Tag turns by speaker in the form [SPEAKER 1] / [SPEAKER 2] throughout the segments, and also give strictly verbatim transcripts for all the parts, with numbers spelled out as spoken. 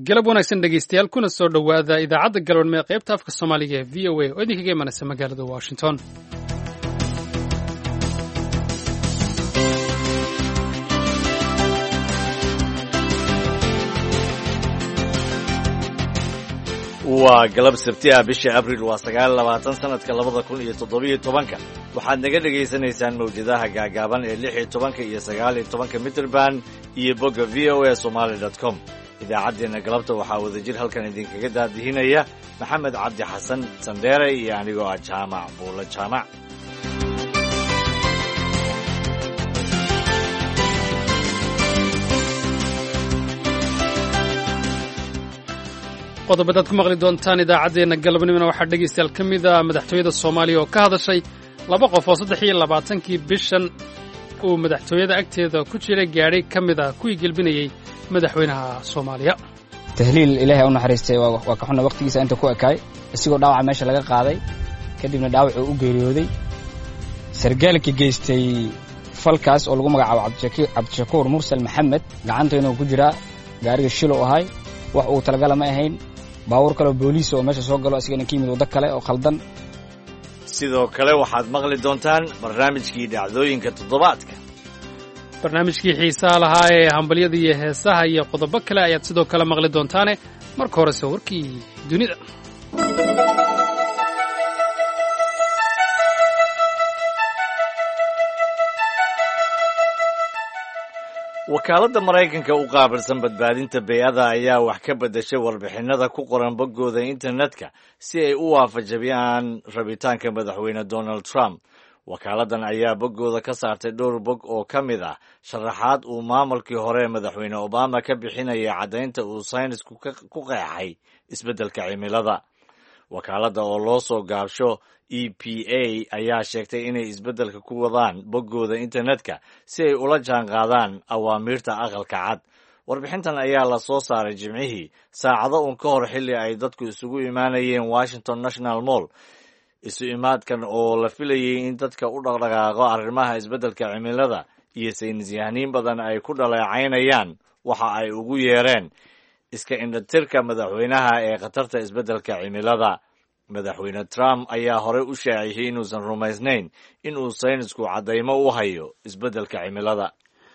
[SPEAKER 1] galab wanaagsan dhegaystayaal kuna soo dhowaada idaacadda galwadnimo ee qaybta afka soomaaliga ee v o a oo idinkaga imanaysa magaalada washington
[SPEAKER 2] waa galab sabti ah bisha abriil waa sagaal labaatan sanadka labada kun iyo toddobiyo tobanka waxaad naga dhegaysanaysaan mawjadaha gaagaaban ee lix iyo tobanka iyo sagaal iyo tobanka mitrband iyo bogga v o a somaali dot com idaacaddeenna galabta waxaa wadajir halkan idinkaga daadihinaya maxamed cabdi xasan sandheere iyo anigoo ah jaamac buulo jaamac
[SPEAKER 1] qodobadaad ku maqli doontaan idaacaddeenna galabnimona waxaa dhegaystayaal ka mid a madaxtooyada soomaaliya oo ka hadashay laba qof oo saddex iyo labaatankii bishan uu madaxtooyada agteeda ku jira gaadhay ka mid ah kuwii gelbinayey madaxweynaha soomaaliya
[SPEAKER 3] tahliil ilaahay u naxariistay waa ka xunna wakhtigiisa inta ku ekaay isigoo dhaawaca meesha laga qaaday kadibna dhaawacuu u geeriyooday sargaalka geystay falkaas oo lagu magacaabo cabdishakuur mursal maxamed gacantoynuu ku jiraa gaariga shilo ahay wax uu talagala ma ahayn baawur kaleoo booliis oo meesha soo galo asigana ka yimid waddo kale oo khaldan
[SPEAKER 2] sidoo kale waxaad maqli doontaan barnaamijkii dhacdooyinka toddobaadka
[SPEAKER 1] barnaamijkii xiisaha lahaa ee hambalyada iyo heesaha iyo qodobo kale ayaad sidoo kale maqli doontaane marka horese warkii dunida
[SPEAKER 2] wakaaladda maraykanka u qaabilsan badbaadinta bey-ada ayaa wax ka beddeshay warbixinnada ku qoran boggooda internetka si ay u waafajabiyaan rabitaanka madaxweyne donald trump wakaaladdan ayaa boggooda ka saartay dhowr bog oo ka mid ah sharaxaad uu maamulkii hore madaxweyne obama ka bixinayay caddaynta uu saynisku ku qeexay isbeddelka cimilada wakaaladda oo loo soo gaabsho e p a ayaa sheegtay inay isbeddelka ku wadaan boggooda internetka si ay ula jaan qaadaan awaamiirta aqalka cad warbixintan ayaa la soo saaray jimcihii saacado uun ka hor xilli ay dadku isugu imaanayeen washington national mall isu imaadkan oo la filayay in dadka u dhaqdhaqaaqo arrimaha isbeddelka cimilada iyo saynisyahaniin badan ay ku dhaleecaynayaan waxa ay ugu yeereen iska indhatirka madaxweynaha ee khatarta isbeddelka cimilada madaxweyne trump ayaa horey u shaaciyey inuusan rumaysnayn in uu saynisku caddaymo u hayo isbeddelka cimilada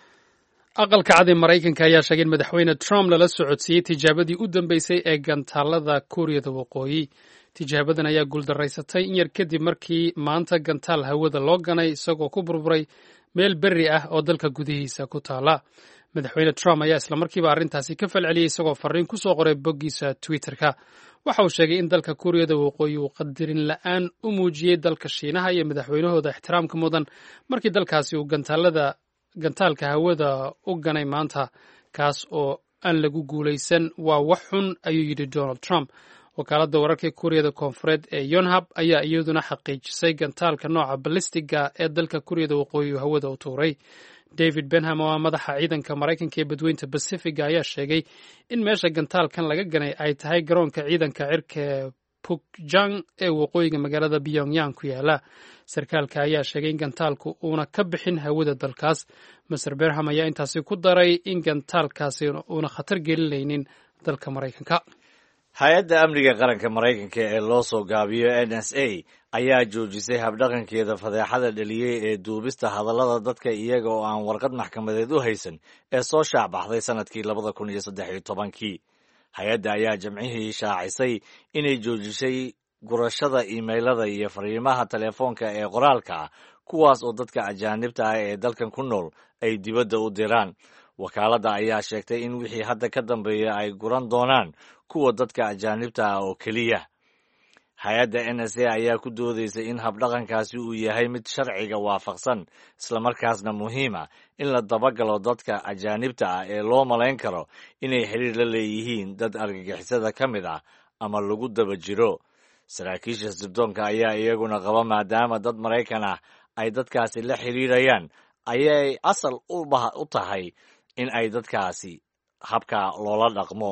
[SPEAKER 1] aqalka cad ee maraykanka ayaa sheegay in madaxweyne trump lala socodsiiyey tijaabadii u dambeysay ee gantaallada kuuriyada waqooyi tijaabadan ayaa guuldaraysatay in yar kadib markii maanta gantaal hawada loo ganay isagoo ku burburay meel berri ah oo dalka gudihiisa ku taala madaxweyne trump ayaa islamarkiiba arrintaasi ka falceliyey isagoo farriin ku soo qoray boggiisa twitterka waxa uu sheegay in dalka kuuriyada waqooyi uu qadarin la'aan u muujiyey dalka shiinaha iyo madaxweynahooda ixtiraamka mudan markii dalkaasi uu gantaalada gantaalka hawada u ganay maanta kaas oo aan lagu guulaysan waa wax xun ayuu yidhi donald trump wakaaladda wararka kuuriyada koonfureed ee yonhab ayaa iyaduna xaqiijisay gantaalka nooca balistiga ee dalka kuuriyada waqooyi uu hawada u tuuray david benham oo ah madaxa ciidanka maraykanka ee badweynta basifiga ayaa sheegay in meesha gantaalkan laga ganay ay tahay garoonka ciidanka cirka ee pukjang ee waqooyiga magaalada pyongyang ku yaala sarkaalka ayaa sheegay in gantaalku uuna ka bixin hawada dalkaas master benham ayaa intaasi ku daray in gantaalkaasi uuna khatar gelinaynin dalka maraykanka
[SPEAKER 2] hay-adda amniga qaranka maraykanka ee loo soo gaabiyo n s a ayaa joojisay habdhaqankeeda fadeexada dhaliyey ee duubista hadallada dadka iyaga oo aan warqad maxkamadeed u haysan ee soo shaacbaxday sannadkii labada kun iyo saddex iyo tobankii hay-adda ayaa jamcihii shaacisay inay joojisay gurashada iimaylada iyo fariimaha telefoonka ee qoraalka ah kuwaas oo dadka ajaanibta ah ee dalkan ku nool ay dibadda u diraan wakaaladda ayaa sheegtay in wixii hadda ka dambeeya ay guran doonaan kuwa dadka ajaanibta ah oo keliya hay-adda n s a ayaa ku doodaysay in habdhaqankaasi uu yahay mid sharciga waafaqsan islamarkaasna muhiima in la dabagalo dadka ajaanibta ah ee loo malayn karo inay xiriir la leeyihiin dad argagixisada ka mid ah ama lagu daba jiro saraakiisha sirdoonka ayaa iyaguna qaba maadaama dad maraykan ah ay dadkaasi la xiriirayaan ayay asal u tahay in ay dadkaasi habka loola dhaqmo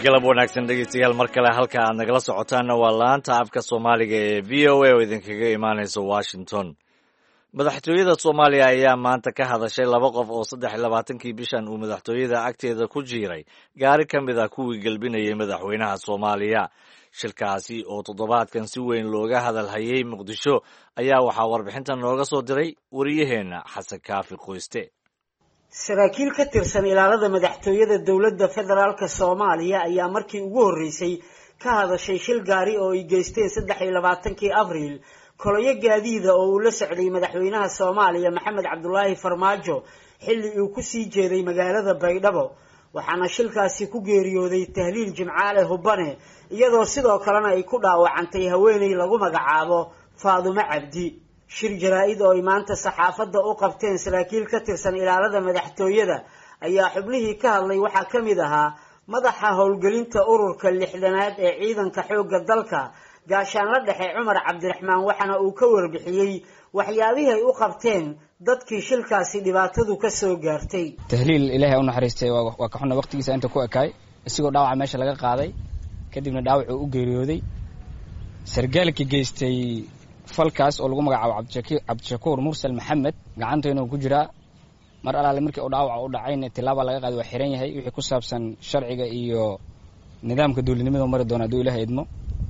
[SPEAKER 2] galab wanaagsan dhegeystayaal mar kale halka aad nagala socotaanna waa laanta afka soomaaliga ee v o a oo idinkaga imaanaysa washington. madaxtooyada soomaaliya ayaa maanta ka hadashay laba qof oo saddex iyo labaatankii bishan uu madaxtooyada agteeda ku jiiray gaari ka mid ah kuwii gelbinayay madaxweynaha soomaaliya. shilkaasi oo toddobaadkan si weyn looga hadal hayay muqdisho ayaa waxaa warbixintan nooga soo diray wariyaheenna xasan kaafi qoyste.
[SPEAKER 4] saraakiil ka tirsan ilaalada madaxtooyada dowladda federaalka soomaaliya ayaa markii ugu horreysay ka hadashay shil gaari oo ay geysteen saddex iyo labaatankii abriil koloyo gaadiida oo uu la socday madaxweynaha soomaaliya maxamed cabdulaahi farmaajo xilli uu ku sii jeeday magaalada baydhabo, waxaana shilkaasi ku geeriyooday tahliil jimcaale hubane iyadoo sidoo kalena ay ku dhaawacantay haweeney lagu magacaabo faadumo cabdi. shir jaraa-id oo ay maanta saxaafadda u qabteen saraakiil ka tirsan ilaalada madaxtooyada ayaa xubnihii ka hadlay waxaa ka mid ahaa madaxa howlgelinta ururka lixdanaad ee ciidanka xoogga dalka gaashaanla dhexe cumar cabdiraxmaan, waxaana uu ka warbixiyey waxyaabihii ay u qabteen dadkii shilkaasi dhibaatadu ka soo gaartay.
[SPEAKER 3] tahliil ilaahay u naxariistay waa ka xunna waqtigiisa inta ku ekaay isigoo dhaawaca meesha laga qaaday kadibna dhaawacuu u geeriyooday. sargaalkii geystay falkaas oo lagu magacaabo cabdishakuur mursal maxamed gacanteena ku jiraa. mar alaale markii uu dhaawaca u dhacayna tilaaba laga qaaday waa xiran yahay. wixii ku saabsan sharciga iyo nidaamka dowladnimada mari doona hadduu ilaahay idmo.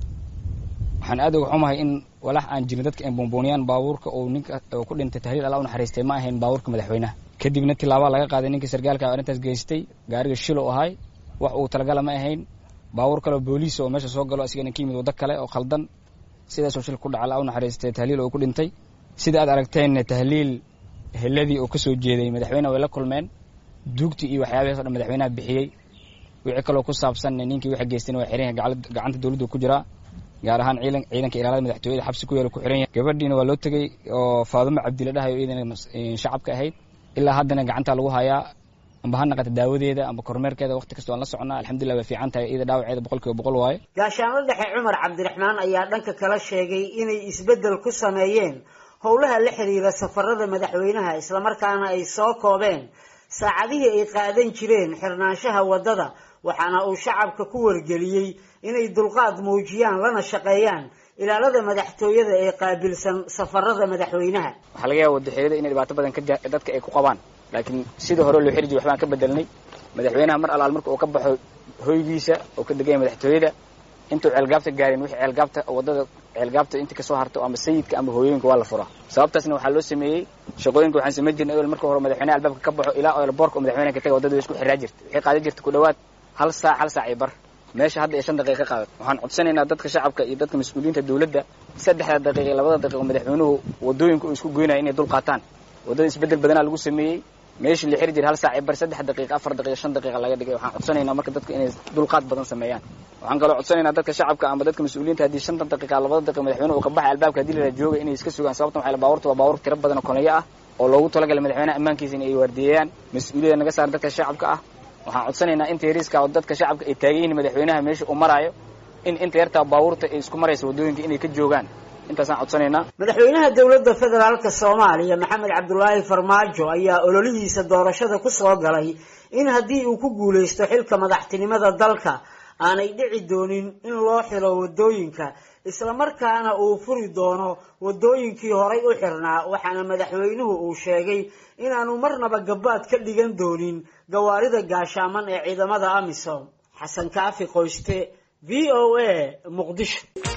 [SPEAKER 3] waxaan aad uga xumahay in walax aan jirin dadka ay buunbuuniyaan baabuurka oo ninka oo ku dhintay tahliil alla u naxariistay ma ahayn baabuurka madaxweynaha. kadibna tilaaba laga qaaday ninkii sargaalka arrintaas geystay. gaariga shilo ahay wax uu talagala ma ahayn. baabuur kale oo booliis oo meesha soo galo asigana ka yimid waddo kale oo khaldan sidaasoo shil ku dhaca alla u naxariistay tahliil oo ku dhintay. sida aad aragteen tahliil heladii oo ka soo jeeday madaxweyne way la kulmeen. duugtii iyo waxyaabahaas oo dhan madaxweynaha bixiyey. wixii kaloo ku saabsan ninkii waxa geystayna waa xiran yahay, gacanta dowladda ku jiraa, gaar ahaan ciidan ciidanka ilaalada madaxtooyada xabsi ku yaala ku xiran yahay. gabadhiina waa loo tegey oo faadumo cabdi la dhahayo iyadana shacabka ahayd. ilaa haddana gacanta lagu hayaa, amba ha naqata daawadeeda amba kormeerkeeda waqti kasta waan la soconaa. alxamdulillah way fiican tahay, iyada dhaawaceeda boqolkiiba boqol waaye.
[SPEAKER 4] gaashaanla dhexe cumar cabdiraxmaan ayaa dhanka kala sheegay inay isbeddel ku sameeyeen howlaha la xiriira safarada madaxweynaha, islamarkaana ay soo koobeen saacadihii ay qaadan jireen xirnaanshaha waddada, waxaana uu shacabka ku wargeliyey inay dulqaad muujiyaan lana shaqeeyaan ilaalada madaxtooyada ee qaabilsan safarada madaxweynaha.
[SPEAKER 3] waxaa laga yaaba wadaxeeyada inay dhibaato badan dadka ay ku qabaan, laakiin sidii hore loo xiri jiray waxbaan ka bedelnay. madaxweynaha mar alaal marka uu ka baxo hoygiisa oo ka degaya madaxtooyada intuu ceelgaabta gaarin wixii ceelgaabta waddada ceelgaabta inta kasoo harto ama sayidka ama hooyooyinka waa la furaa. sababtaasna waxaa loo sameeyey shaqooyinka waxaan samayn jirnay ewel marka hore madaxweynaha albaabka ka baxo ilaa eelboorka oo madaxweynaha ka taga waddada way isku xiraa jirta. waxay qaadan jirta ku dhawaad hal saac hal saac iyo bar, meesha hadda ay shan daqiiqa ka qaadat. waxaan codsanaynaa dadka shacabka iyo dadka mas-uuliyiinta dowladda saddexda daqiiqa iyo labada daqiiqo madaxweynuhu waddooyinka uu isku goynaya inay dul qaataan. waddada isbeddel badanaa lagu sameeyey. meeshii la xiri jiray hal saac iyo bar saddex daqiiqa afar daqiiqa shan daqiiqa laga dhigay. waxaan codsanaynaa marka dadka inay dulqaad badan sameeyaan. waxaan kaloo codsanaynaa dadka shacabka ama dadka mas-uuliyiinta haddii shantan daqiiqa labada daqiiqa madaxweynuhu uu ka baxay albaabka haddii la jooga inay iska sugaan. sababtan waxay baabuurta waa baabuur tiro badan oo koneyo ah oo loogu talagalay madaxweynaha ammaankiisa in ay waardiyeeyaan. mas-uuliyadda naga saar dadka shacabka ah. waxaan codsanaynaa inta yariiska oo dadka shacabka ay taagan yihiin madaxweynaha meesha uu maraayo in inta yartaa baabuurta ay isku maraysa waddooyinka inay ka joogaan. intaasaan codsanaynaa.
[SPEAKER 4] madaxweynaha dowladda federaalka soomaaliya maxamed cabdulaahi farmaajo ayaa ololihiisa doorashada ku soo galay in haddii uu ku guulaysto xilka madaxtinimada dalka aanay dhici doonin in loo xiro waddooyinka, islamarkaana uu furi doono waddooyinkii horay u xirnaa. waxaana madaxweynuhu uu sheegay inaanu marnaba gabaad ka dhigan doonin gawaarida gaashaaman ee ciidamada amisom. xasan kaafi qoyste, v o a, muqdisho.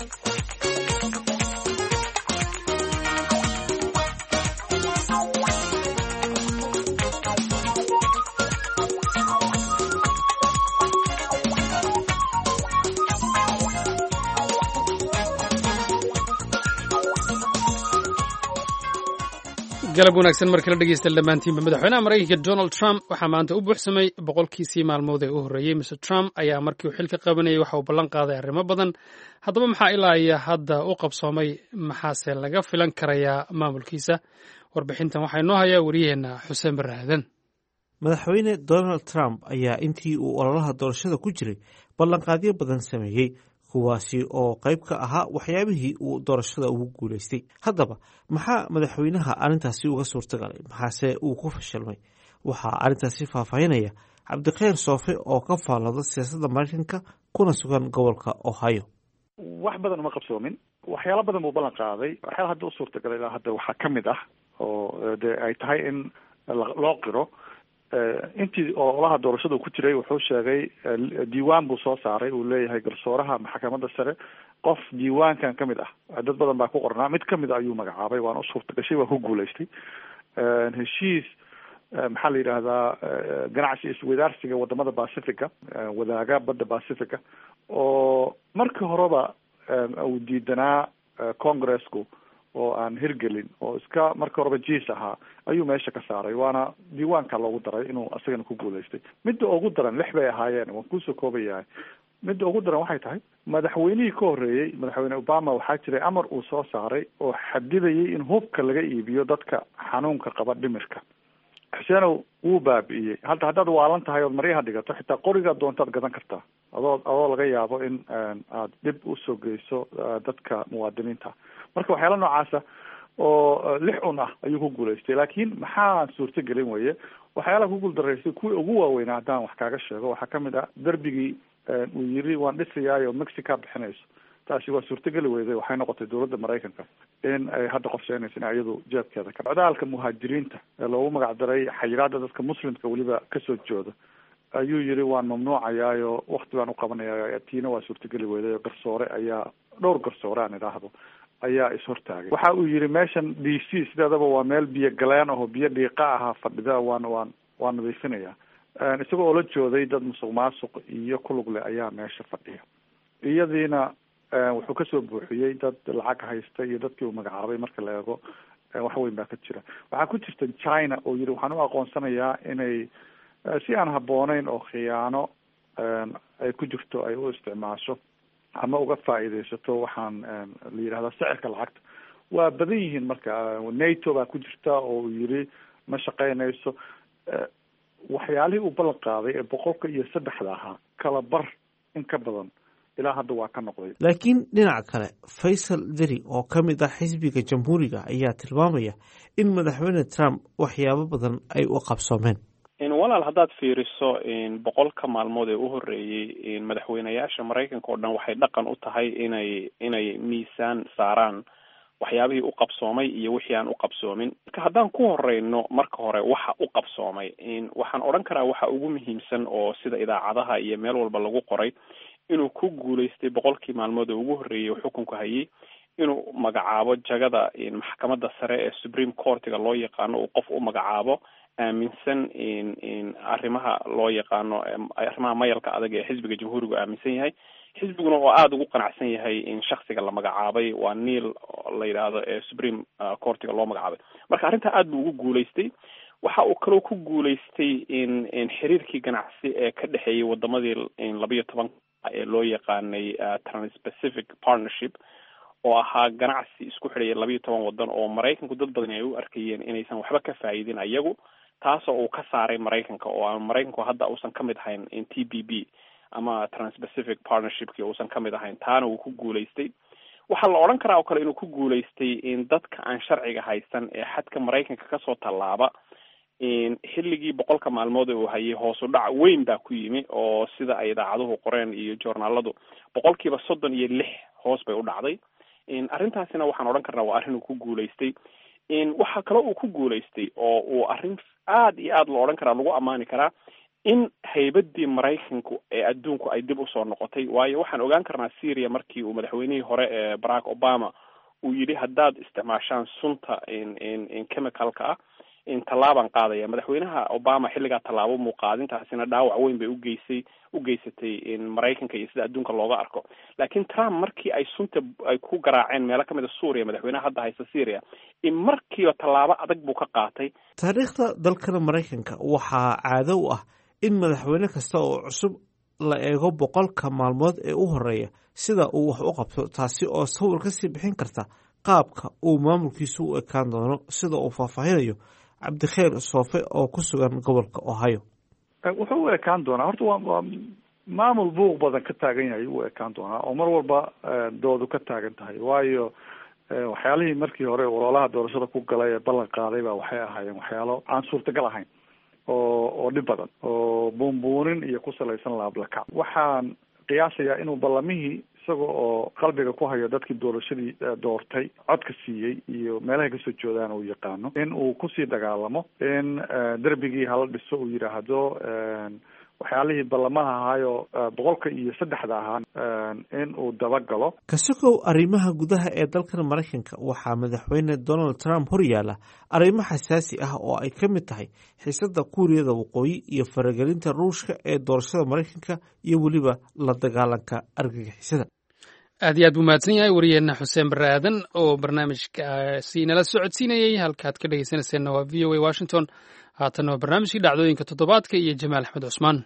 [SPEAKER 1] galab wanaagsan mar kale dhegeysta dhammaantiinba. madaxweynaha maraykanka donald trump waxaa maanta u buuxsamay boqolkiisii maalmood ee u horreeyey. mister trump ayaa markii uu xilka qabanayay waxa uu ballan qaaday arrimo badan. haddaba maxaa ilaa iyo hadda u qabsoomay, maxaase laga filan karayaa maamulkiisa? warbixintan waxaa inoo hayaa wariyaheenna xuseen barre aadan.
[SPEAKER 5] madaxweyne donald trump ayaa intii uu ololaha doorashada ku jiray ballanqaadyo badan sameeyey, kuwaasi oo qayb ka ahaa waxyaabihii uu doorashada ugu guulaystay. haddaba maxaa madaxweynaha arrintaasi uga suurtagalay, maxaase uu ku fashilmay? waxaa arrintaasi faahfaahinaya cabdikhayr soofe oo ka faallada siyaasadda maraykanka kuna sugan gobolka ohio.
[SPEAKER 6] wax badan uma qabsoomin, waxyaalo badan buu ballan qaaday. waxyaala hadda u suurtagalay ilaa hadda waxaa ka mid ah oo dee ay tahay in loo qiro intii ololaha doorashada ku jiray. wuxuu sheegay diiwaan buu soo saaray, uu leeyahay garsooraha maxkamadda sare qof diiwaankan ka mid ah. dad badan baa ku qornaa, mid kamid a ayuu magacaabay, waana u suurtagashay, waa ku guulaystay. heshiis maxaa la yidhaahdaa ganacsi iswadaarsiga wadamada pacifica, wadaaga badda pacifica, oo markii horeba uu diidanaa congresku oo aan hirgelin, oo iska markii horeba jiis ahaa, ayuu meesha ka saaray. waana diiwaanka loogu daray inuu isagana ku guulaystay. midda ugu daran lix bay ahaayeen, waan kusoo koobayahay. midda ugu daran waxay tahay madaxweynihii ka horreeyey, madaxweyne obama, waxaa jiray amar uu soo saaray oo xadidayay in hubka laga iibiyo dadka xanuunka qaba dhimirka. xuseenow wuu baabi'iyey. hadda haddaad waalan tahay ood maryaha dhigato, xitaa qorigaa doontaad gadan kartaa, adoo adoo laga yaabo in aad dhib usoo geyso dadka muwaadiniinta. marka waxyaala noocaasa oo lix un ah ayuu ku guulaystay. laakiin maxaa suurtagelin weye waxyaalaha ku guuldaraystay kuwii ugu waaweynaa haddaan wax kaaga sheego waxaa kamid ah derbigii uu yiri waan dhisayaayo mexica bixinayso. taasi waa suurtageli weyday. waxay noqotay dowladda maraykanka in ay hadda qorsheynaysa in iyadu jeebkeeda ka socdaalka muhaajiriinta ee loogu magac daray xayiraada dadka muslimka weliba kasoo jooda ayuu yiri waan mamnuucayaayo wakti baan uqabanaya. tiina waa suurtageli weyday. garsoore ayaa dhowr garsoore aan idhaahdo ayaa ishortaagay. waxa uu yiri meeshan d c sideedaba waa meel biyo galeen oo biyo dhiiqa ahaa fadhida, waan waan waan nadiifinaya. isagoo oo la jooday dad musuq maasuq iyo kulugle ayaa meesha fadhiya. iyadiina wuxuu kasoo buuxiyey dad lacag haysta iyo dadkii uu magacaabay. marka la eego wax weyn baa ka jira. waxaa ku jirta china oo yiri waxaan u aqoonsanayaa inay si aan habbooneyn oo khiyaano ay ku jirto ay u isticmaasho ama uga faa'iidaysato waxaan la yidhahdaa sicirka lacagta. waa badan yihiin. marka nato baa ku jirta oo uu yiri ma shaqeynayso. waxyaalihii uu ballan qaaday ee boqolka iyo saddexda ahaa kala bar in ka badan ilaa hadda waa ka noqday.
[SPEAKER 5] laakiin dhinaca kale faysal deri oo ka mid ah xisbiga jamhuuriga ayaa tilmaamaya in madaxweyne trump waxyaabo badan ay u qabsoomeen.
[SPEAKER 7] walaal haddaad fiiriso boqolka maalmood ee u horreeyey madaxweyneyaasha maraykanka oo dhan waxay dhaqan u tahay inay inay miisaan saaraan waxyaabihii u qabsoomay iyo wixii aan u qabsoomin. marka haddaan ku horeyno marka hore waxa u qabsoomay, waxaan odhan karaa waxa ugu muhiimsan oo sida idaacadaha iyo meel walba lagu qoray inuu ku guulaystay boqolkii maalmood ee ugu horreeyey xukunka hayay inuu magacaabo jagada maxkamadda sare ee supreme courtiga loo yaqaano uu qof u magacaabo aaminsan in arrimaha loo yaqaano arrimaha mayalka adag ee xisbiga jamhuuriga aaminsan yahay. xisbiguna oo aada ugu qanacsan yahay in shaksiga la magacaabay waa neil la yidhaahdo ee supreme courtiga loo magacaabay. marka arrintaa aada buu ugu guulaystay. waxa uu kaloo ku guulaystay in in xiriirkii ganacsi ee ka dhexeeyay wadamadii labiyo toban ee loo yaqaanay Trans-Pacific Partnership oo ahaa ganacsi isku xidhaya labiyo toban wadan oo maraykanku dad badan ay u arkayeen inaysan waxba ka faa'iidin ayagu, taasoo uu ka saaray maraykanka oo aan maraykanku hadda uusan ka mid ahayn in T P P ama Trans-Pacific Partnership-ki uusan ka mid ahayn. taana uu ku guulaystay. waxaa la odhan karaa oo kale inuu ku guulaystay in dadka aan sharciga haysan ee xadka maraykanka kasoo tallaaba xilligii boqolka maalmood ee uu hayay hoos u dhac weyn baa ku yimi oo sida ay idaacaduhu qoreen iyo joornaaladu boqolkiiba soddon iyo lix hoos bay u dhacday. arrintaasina waxaan odhan karnaa waa arrin uu ku guulaystay. waxaa kaloo uu ku guulaystay oo uu arrin aada iyo aada loo odhan karaa lagu ammaani karaa in haybadii maraykanku ee adduunku ay dib usoo noqotay. waayo waxaan ogaan karnaa syria markii uu madaxweynihii hore ee barack obama uu yidhi haddaad isticmaashaan sunta in chemicalka ah in tallaabaan qaadaya. madaxweynaha obama xilligaa tallaabo muuqaadintaasina dhaawac weyn bay ugeysay u geysatay in maraykanka iyo sida adduunka looga arko. laakiin trump markii ay sunta ay ku garaaceen meelo kamid a suuriya, madaxweynaha hadda haysta syria, in markiiba tallaabo adag buu ka qaatay.
[SPEAKER 5] taariikhda dalkana maraykanka waxaa caado u ah in madaxweyne kasta oo cusub la eego boqolka maalmood ee u horeeya sida uu wax u qabto, taasi oo sawir kasii bixin karta qaabka uu maamulkiisu u ekaan doono, sida uu faahfaahinayo cabdikhayr soofe oo ku sugan gobolka ohio.
[SPEAKER 6] wuxuu u ekaan doonaa horta waa waa maamul buuq badan ka taagan yahay u ekaan doonaa oo mar walba doodu ka taagan tahay. waayo waxyaalihii markii hore ololaha doorashada ku galay ee ballan qaaday baa waxay ahaayeen waxyaalo aan suurtagal ahayn. oo oo dhib badan oo buunbuunin iyo ku salaysan laablakac. waxaan qiyaasayaa inuu ballamihii isaga oo qalbiga ku hayo dadkii doorashadii doortay codka siiyey iyo meelahay kasoo joodaan uu yaqaano in uu kusii dagaalamo in derbigii hala dhiso uu yidhaahdo waxyaalihii ballamaha ahaayo boqolka iyo saddexda ahaa in uu dabagalo.
[SPEAKER 5] kasokow arrimaha gudaha ee dalkan maraykanka waxaa madaxweyne donald trump hor yaala arrimo xasaasi ah oo ay ka mid tahay xiisada kuuriyada waqooyi iyo faragelinta ruushka ee doorashada maraykanka iyo weliba la dagaalanka argagixisada.
[SPEAKER 1] aad iyo aad buu mahadsan yahay wariyeena xuseen barre aadan oo barnaamijkaasi nala socodsiinayey. halkaad ka dhegeysanayseena waa v o a washington. haatan waa barnaamijkii dhacdooyinka toddobaadka iyo jamaal axmed cusmaan.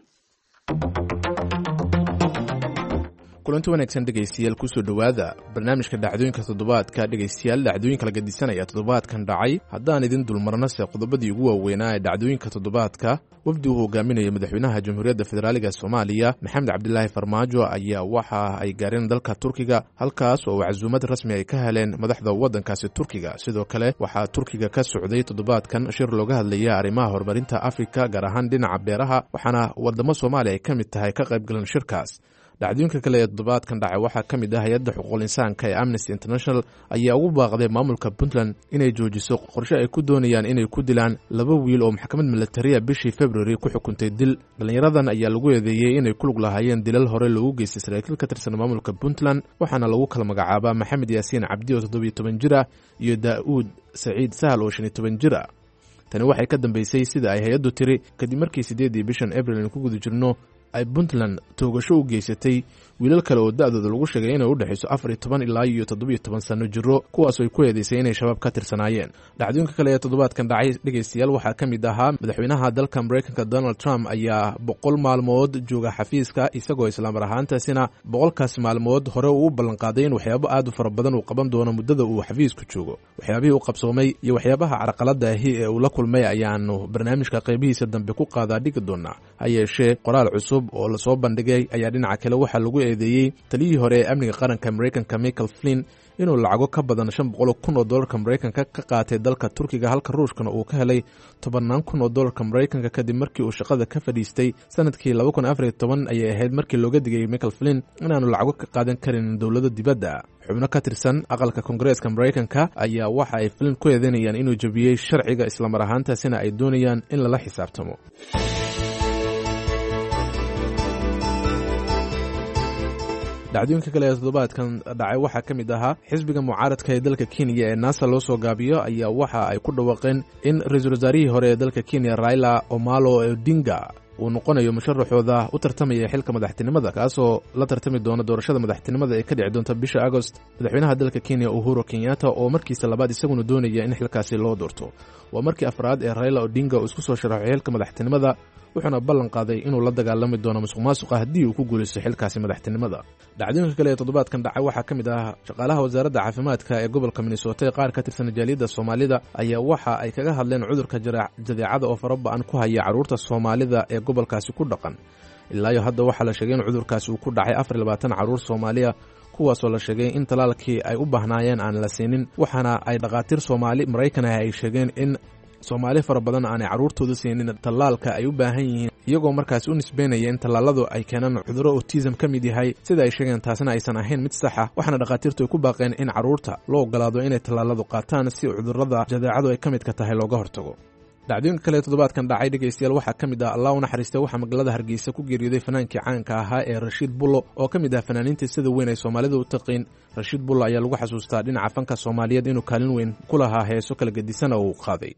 [SPEAKER 8] kulanti wanaagsan dhegaystayaal kusoo dhowaada barnaamijka dhacdooyinka toddobaadka. dhegaystayaal dhacdooyinka la gadisanaya toddobaadkan dhacay haddaan idin dulmarnase qodobadii ugu waaweynaa ee dhacdooyinka toddobaadka. wafdi uu hogaaminaya madaxweynaha jamhuuriyadda federaaliga soomaaliya maxamed cabdilaahi farmaajo ayaa waxa ay gaareen dalka turkiga, halkaas oo casuumad rasmi ay ka heleen madaxda waddankaasi turkiga. sidoo kale waxaa turkiga ka socday toddobaadkan shir looga hadlaya arrimaha horumarinta afrika, gaar ahaan dhinaca beeraha, waxaana wadamo soomaaliya ay ka mid tahay ka qayb galan shirkaas. dhacdooyinka kale ee toddobaadkan dhacay waxaa ka mid ah hay-adda xuquuqul insaanka ee amnesty international ayaa ugu baaqday maamulka puntland inay joojiso qorshe ay ku doonayaan inay ku dilaan laba wiil oo maxkamad milatariya bishii februari ku xukuntay dil. dhallinyaradan ayaa lagu eedeeyey inay ku lug lahaayeen dilal hore loogu geystay saraakiil ka tirsan maamulka puntland, waxaana lagu kala magacaabaa maxamed yaasiin cabdi oo toddobiyo toban jir ah iyo daa'uud saciid sahal oo shan iyo toban jir ah. tani waxay ka dambeysay sida ay hay-addu tiri kadib markii siddeedii bishan abril aynu ku guda jirno ay puntland toogasho u geysatay wiilal kale oo da'dooda lagu sheegay inay u dhexayso afar iyo toban ilaa iyo toddobiyo toban sanno jiro, kuwaasoo ay ku eedeysay inay shabaab ka tirsanaayeen. dhacdooyinka kale ee toddobaadkan dhacay dhegaystayaal waxaa ka mid ahaa madaxweynaha dalka maraykanka donald trump ayaa boqol maalmood jooga xafiiska, isagoo islaamar ahaantaasina boqolkaas maalmood hore uu u ballanqaaday in waxyaabo aad u fara badan uu qaban doono muddada uu xafiisku joogo. waxyaabihii u qabsoomay iyo waxyaabaha carqalada ahi ee uu la kulmay ayaanu barnaamijka qaybihiisa dambe ku qaadaa dhigi doonaa. ha yeeshee qoraal cusub oo lasoo bandhigay ayaa dhinaca kale waxaa lagu eedeeyey taliyihii hore ee amniga qaranka maraykanka michael flynn inuu lacago ka badan shan boqol kun oo dollarka maraykanka ka qaatay dalka turkiga, halka ruushkana uu ka helay tobannaan kun oo dollarka maraykanka kadib markii uu shaqada ka fadhiistay sanadkii laba kun afar iyo toban ayay ahayd markii looga digay michael flynn inaanu lacago ka qaadan karin dowlado dibadda. xubno ka tirsan aqalka koongareeska maraykanka ayaa waxa ay flynn ku eedeynayaan inuu jabiyey sharciga, islamar ahaantaasina ay doonayaan in lala xisaabtamo. dhacdooyinka kale ee toddobaadkan dhacay waxaa ka mid ahaa xisbiga mucaaradka ee dalka kenya ee naasa loo soo gaabiyo ayaa waxa ay ku dhawaaqeen in ra-iisul wasaarihii hore ee dalka kenya raila omolo odinga uu noqonayo musharaxooda u tartamaya xilka madaxtinimada, kaasoo la tartami doona doorashada madaxtinimada ee ka dhici doonta bisha agost. madaxweynaha dalka kenya uhuru kenyatta oo markiisa labaad isaguna doonaya in xilkaasi loo doorto. waa markii afraad ee raila odinga uu isku soo sharaxo xilka madaxtinimada, wuxuuna ballan qaaday inuu la dagaalami doono musuq maasuqa haddii uu ku guulaysto xilkaasi madaxtinimada. dhacdooyinka kale ee toddobaadkan dhacay waxaa ka mid ah shaqaalaha wasaaradda caafimaadka ee gobolka minnesota ee qaar ka tirsan jaaliyadda soomaalida ayaa waxa ay kaga hadleen cudurka jadeecada oo faraba'an ku haya carruurta soomaalida ee gobolkaasi ku dhaqan. ilaayo hadda waxaa la sheegay in cudurkaasi uu ku dhacay afar iyo labaatan carruur soomaaliya, kuwaasoo la sheegay in talaalkii ay u baahnaayeen aan la siinin, waxaana ay dhakhaatiir soomaali maraykan ah ay sheegeen in soomaali fara badan aanay carruurtooda siinin tallaalka ay u baahan yihiin, iyagoo markaas u nisbeynaya in tallaaladu ay keenaan cudurro autism ka mid yahay. sida ay sheegeen taasina aysan ahayn mid sax ah, waxaana dhakhaatiirtu ay ku baaqeen in carruurta loo ogolaado inay tallaaladu qaataan si cudurrada jadeecadu ay ka midka tahay looga hortago. dhacdooyinka kale toddobaadkan dhacay dhegaystayaal waxaa ka mid ah allah u naxariistay waxaa magaalada hargeysa ku geeriyooday fanaankii caanka ahaa ee rashiid bullo oo ka mid ah fanaaniintii sida weyn ay soomaalida u taqiin. rashiid bullo ayaa lagu xasuustaa dhinaca fanka soomaaliyeed inuu kaalin weyn ku lahaa heeso kala gedisan oo uu qaaday.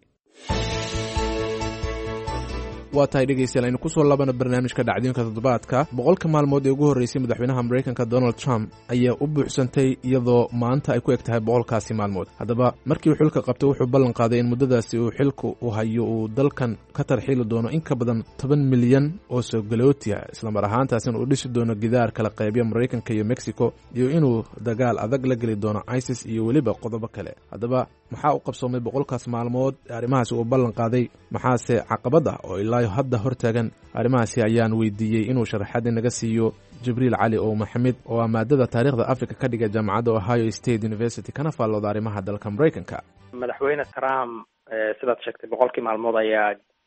[SPEAKER 8] waa tahay dhegaystayaal aynu ku soo laabana barnaamijka dhacdooyinka toddobaadka. boqolka maalmood ee ugu horreysay madaxweynaha maraykanka donald trump ayaa u buuxsantay iyadoo maanta ay ku eg tahay boqolkaasi maalmood. haddaba markii uu xilka qabtay wuxuu ballan qaaday in muddadaasi uu xilku u hayo uu dalkan ka tarxiili doono in ka badan toban milyan oo soogalooti ah, islamar ahaantaasina uu dhisi doono gidaar kala qaybya maraykanka iyo mexico, iyo inuu dagaal adag la geli doono isis iyo weliba qodobo kale. haddaba maxaa u qabsoomay boqolkaas maalmood arrimahaasi uu ballan qaaday, maxaase caqabad ah oo ilaa hadda hortaagan? arrimahaasi ayaan weydiiyey inuu sharaxaad inaga siiyo jibriil cali oo maxamed oo ah maadada taariikhda africa ka dhiga jaamacadda ohio state university kana faallooda arrimaha dalka maraykanka.
[SPEAKER 9] madaxweyne trump sidaad sheegtay boqolkii maalmood ayaa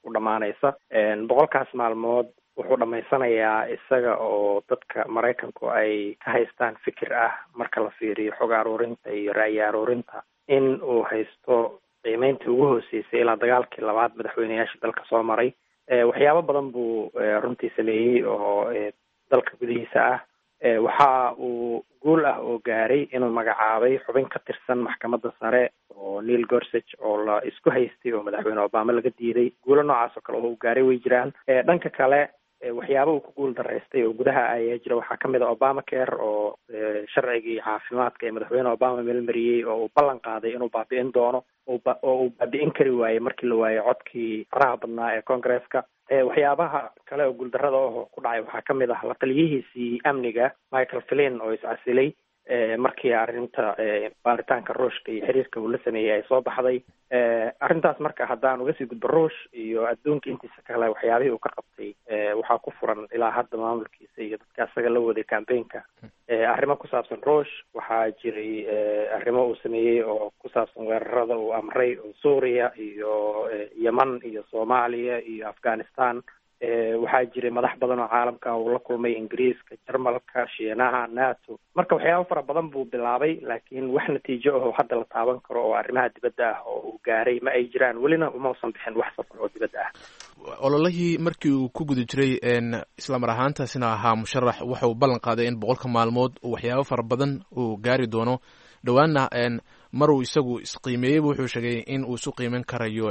[SPEAKER 9] u dhammaanaysa boqolkaas maalmood wuxuu dhammaysanayaa isaga oo dadka maraykanku ay ka haystaan fikir ah marka la fiiriyo xog aruurinta iyo ra'yi aruurinta in uu haysto qiimeyntii ugu hooseysay ilaa dagaalkii labaad madaxweyneyaashii dalka soo maray waxyaabo badan buu runtii sameeyey oo dalka gudihiisa ah waxa uu guul ah oo gaaray inuu magacaabay xubin ka tirsan maxkamadda sare oo Neil Gorsuch oo la isku haystay oo madaxweyne Obama laga diiday guulo noocaas oo kale oo uu gaaray way jiraan dhanka kale waxyaabo uu ku guul daraystay oo gudaha ayaa jira waxaa kamid ah Obamacare oo sharcigii caafimaadka ee madaxweyne Obama meelmariyey oo uu ballan qaaday inuu baabi'in doono oo uu baabi'in kari waayey markii la waayey codkii faraha badnaa ee Congress-ka waxyaabaha kale oo guuldarrada oo ku dhacay waxaa kamid ah la taliyihiisii amniga Michael Flynn oo iscasilay markii arrinta baaritaanka ruushka iyo xiriirka uu la sameeyey ay soo baxday arrintaas marka haddaan uga sii gudbo ruush iyo adduunka intiisa kale waxyaabihii uu ka qabtay waxaa ku furan ilaa hadda maamulkiisa iyo dadka asaga la waday campaignka arrimo ku saabsan ruush waxaa jiray arrimo uu sameeyey oo ku saabsan weerarada uu amray oo suuriya iyo yeman iyo soomaaliya iyo afghanistan waxaa jiray madax badan oo caalamka uu la kulmay ingiriiska jarmalka shiinaha nato marka waxyaabo fara badan buu bilaabay laakiin wax natiijo oo hadda la taaban karo oo arrimaha dibadda ah oo uu gaaray ma ay jiraan welina umausan bixin wax safar oo dibadda ah
[SPEAKER 8] ololihii markii uu ku guda jiray isla mar ahaantaasina ahaa musharax waxa uu ballan qaaday in boqolka maalmood waxyaabo fara badan uu gaari doono dhowaanna maruu isagu isqiimeeyeyba wuxuu sheegay in uu isu qiimeyn karayo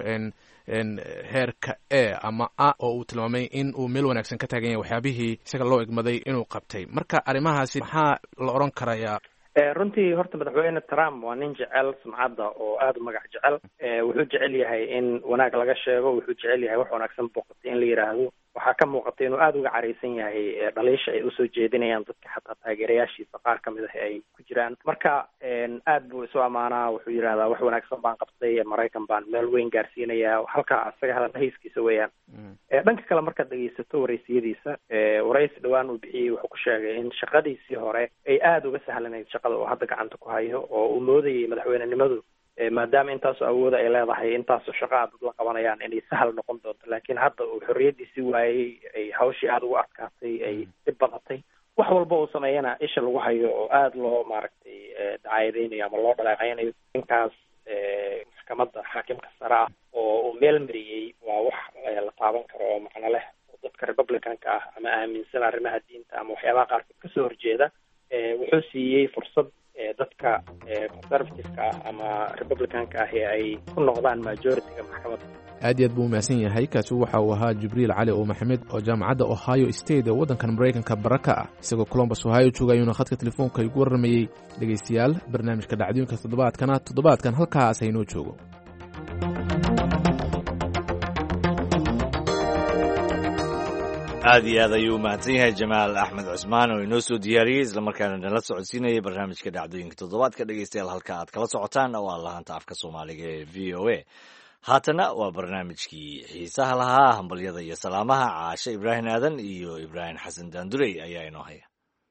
[SPEAKER 8] heerka e ama a oo uu tilmaamay in uu meel wanaagsan ka taagan yahay waxyaabihii isaga loo egmaday inuu qabtay marka arrimahaasi maxaa la odhan karayaa
[SPEAKER 9] runtii horta madaxweyne Trump waa nin jecel sumcadda oo aada u magac jecel wuxuu jecel yahay in wanaag laga sheego wuxuu jecel yahay wax wanaagsan booqatay in la yidhaahdo waxaa ka muuqata inuu aada uga caraysan yahay dhaliisha ay usoo jeedinayaan dadka xataa taageerayaashiisa qaar ka mid ah ay ku jiraan marka aad buu isu ammaanaa wuxuu yidhahdaa wax wanaagsan baan qabtay maraykan baan meel weyn gaarsiinayaa halkaa asaga hadal hayskiisa weeyaan dhanka kale markaad dhegeysato waraysiyadiisa waraysi dhowaan uu bixiyey wuxuu ku sheegay in shaqadiisii hore ay aada uga sahlanayd shaqada uu hadda gacanta ku hayo oo uu moodayay madaxweynenimadu maadaama intaasoo awooda ay leedahay intaasoo shaqa a dad la qabanayaan inay sahal noqon doonto laakiin hadda uu xorriyadiisii waayey ay hawshii aada ugu adkaatay ay dhib badatay wax walba uu sameeyana isha lagu hayo oo aada loo maaragtay dacaayadeynayo ama loo dhaleeceynayo ninkaas maxkamadda xaakimka sare ah oo uu meel mariyey waa wax la taaban karo oo macno leh oo dadka republicanka ah ama aaminsan arrimaha diinta ama waxyaabaha qaarkood kasoo horjeeda wuxuu siiyey fursad dadka conservative-ka ah ama republicanka ah ee ay ku noqdaan majority-ga maxkamadda
[SPEAKER 8] aad iyo aad buu umahadsan yahay kaasi waxa uu ahaa jibriil cali oo maxamed oo jaamacadda ohio state ee waddankan maraykanka baraka ah isagoo columbus ohio jooga ayuuna khadka telefoonka igu warramayey dhegaystayaal barnaamijka dhacdooyinka toddobaadkana toddobaadkan halkaas aynoo joogo
[SPEAKER 2] aad iyo aad ayuu umahadsan yahay jamaal axmed cusmaan oo inoo soo diyaariyey islamarkaana nala socodsiinayay barnaamijka dhacdooyinka toddobaadka dhegeystayaal halka aad kala socotaan waa lahaanta afka soomaaliga ee v o a haatana waa barnaamijkii xiisaha lahaa hambalyada iyo salaamaha caashe ibraahim aadan iyo ibraahim xasan daandurey ayaa inoo haya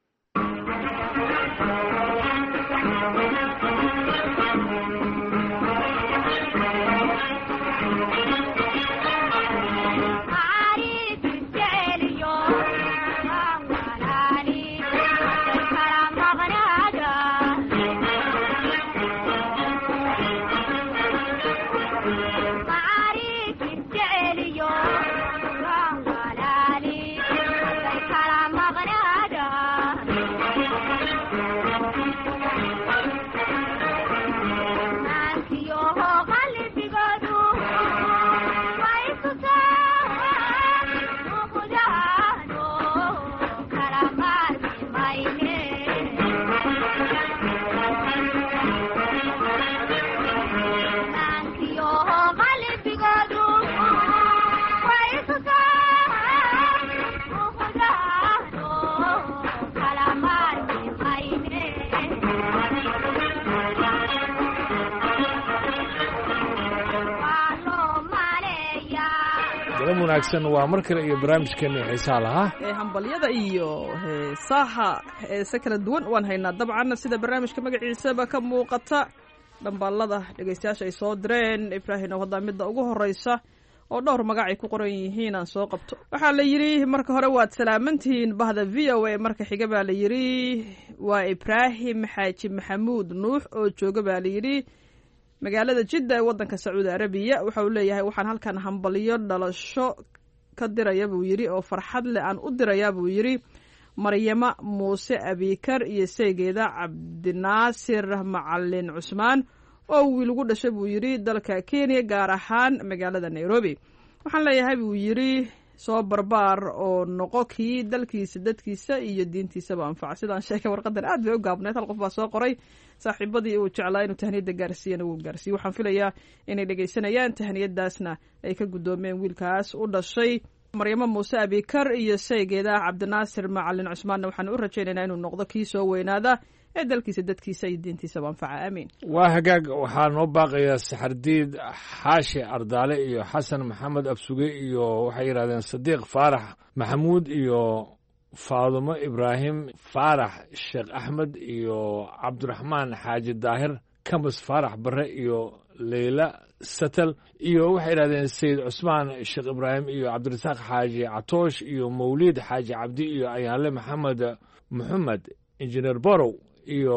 [SPEAKER 10] wanaagsan waa mar kale iyo barnaamijkeena xiisaha lahaa
[SPEAKER 11] ee hambalyada iyo heesaha heese kala duwan waan haynaa dabcan sida barnaamijka magaciisaba ka muuqata dhambaalada dhegaystayaasha ay soo direen ibraahim oo hadda midda ugu horeysa oo dhowr magac ay ku qoran yihiin aan soo qabto waxaa la yidhi marka hore waad salaamantihiin bahda v o a marka xiga baa la yidhi waa ibraahim xaaji maxamuud nuux oo jooga baa la yidhi magaalada jidda ee waddanka sacuudi arabiya waxa uu leeyahay waxaan halkan hambalyo dhalasho ka diraya buu yidhi oo farxad leh aan u dirayaa buu yidhi maryamo muuse abikar iyo seegeeda cabdinaasir macalin cusmaan oo wiil ugu dhashay buu yidhi dalka kenya gaar ahaan magaalada nairobi waxaan leeyahay buu yidhi soo barbaar oo noqo kii dalkiisa dadkiisa iyo diintiisaba anfaca sidaan sheegay warqadan aad bay u gaabneed hal qof baa soo qoray saaxiibadii uu jeclaa inuu tahniyadda gaarsiiyana wuu gaarsiiyey waxaan filayaa inay dhegaysanayaan tahniyadaasna ay ka guddoomeen wiilkaas u dhashay maryamo muuse abikar iyo saygeeda cabdinaasir macalin cusmaanna waxaan u rajaynaynaa inuu noqdo kii soo weynaada ee dalkiisa dadkiisa iyo diintiisaba anfaca aamiin
[SPEAKER 10] waa hagaag waxaa noo baaqaya saxardiid xaashi ardaale iyo xasan maxamed absuge iyo waxay yidhahdeen sadiiq faarax maxamuud iyo faadumo ibraahim faarax sheekh axmed iyo cabdiraxmaan xaaji daahir kamas faarax bare iyo leyla satel iyo waxay yidhahdeen sayid cusmaan sheekh ibraahim iyo cabdirasaaq xaaji catoosh iyo mawliid xaaji cabdi iyo ayaanle maxamed moxamed injineer borow iyo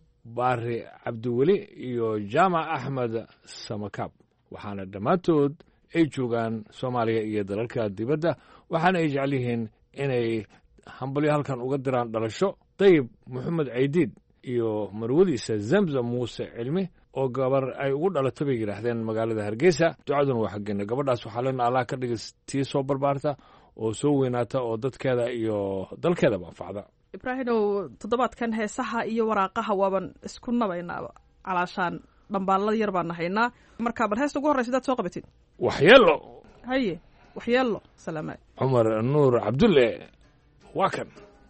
[SPEAKER 10] baari cabdiweli iyo jaamac axmed samakaab waxaana dhammaantood ay joogaan soomaaliya iyo dalalka dibadda waxaana ay jecel yihiin inay hambalyo halkan uga diraan dhalasho dayib moxamed caydiid iyo marwadiisa zamzam muuse cilmi oo gabar ay ugu dhalato bay yidhaahdeen magaalada hargeysa ducaduna waa xaggeena gabadhaas waxaa lena allah ka dhigay tii soo barbaarta oo soo weynaata oo dadkeeda iyo dalkeedaba anfacda
[SPEAKER 11] ibraahimow toddobaadkan heesaha iyo waraaqaha waaban isku nabaynaaba calaashaan dhambaalada yar baan nahaynaa marka bal heesta ugu horreysa daad soo qabatid
[SPEAKER 10] waxyeelo
[SPEAKER 11] haye waxyeelo salaamaad
[SPEAKER 10] cumar nuur cabdulle waa kan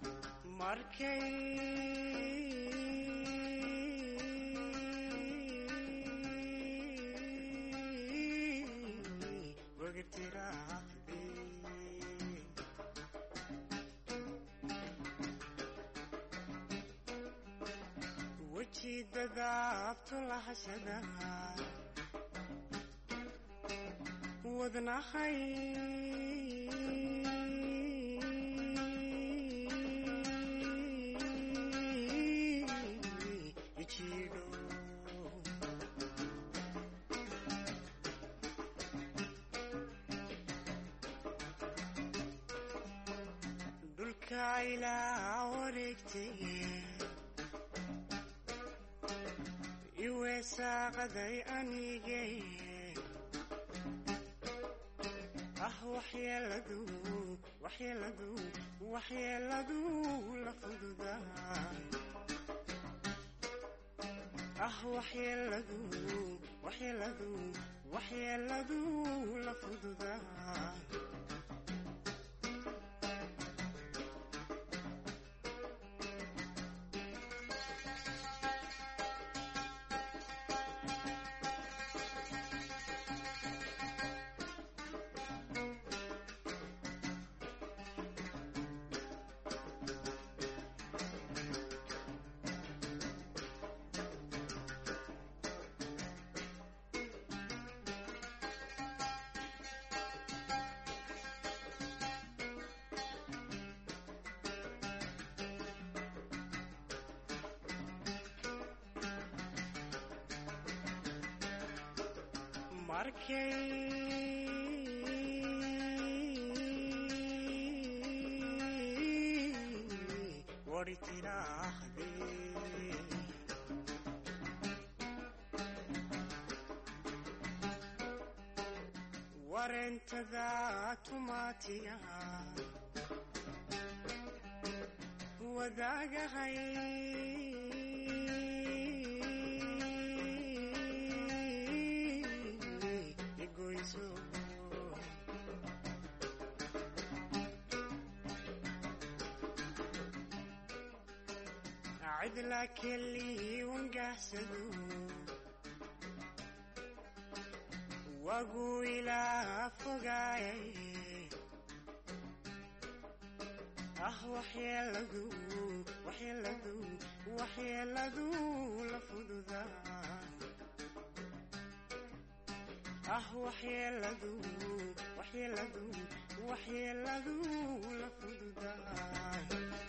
[SPEAKER 12] wadnahay ijiidho dhulka ilaa wareegtay iweesaaqaday anigay ah waxyeeladu waxyeeladu waxyeeladu la fududaa ah waxyeeladu waxyeeladu waxyeeladu la fududaa warentada tumaatiga wadaagahay igoyso cidla keli wangahsadu wagu ilaa fogaayay ah waxyeeladu waxyeeladu waxyeeladu la fududaa ah waxyeeladu waxyeeladu waxyeeladu la fududahay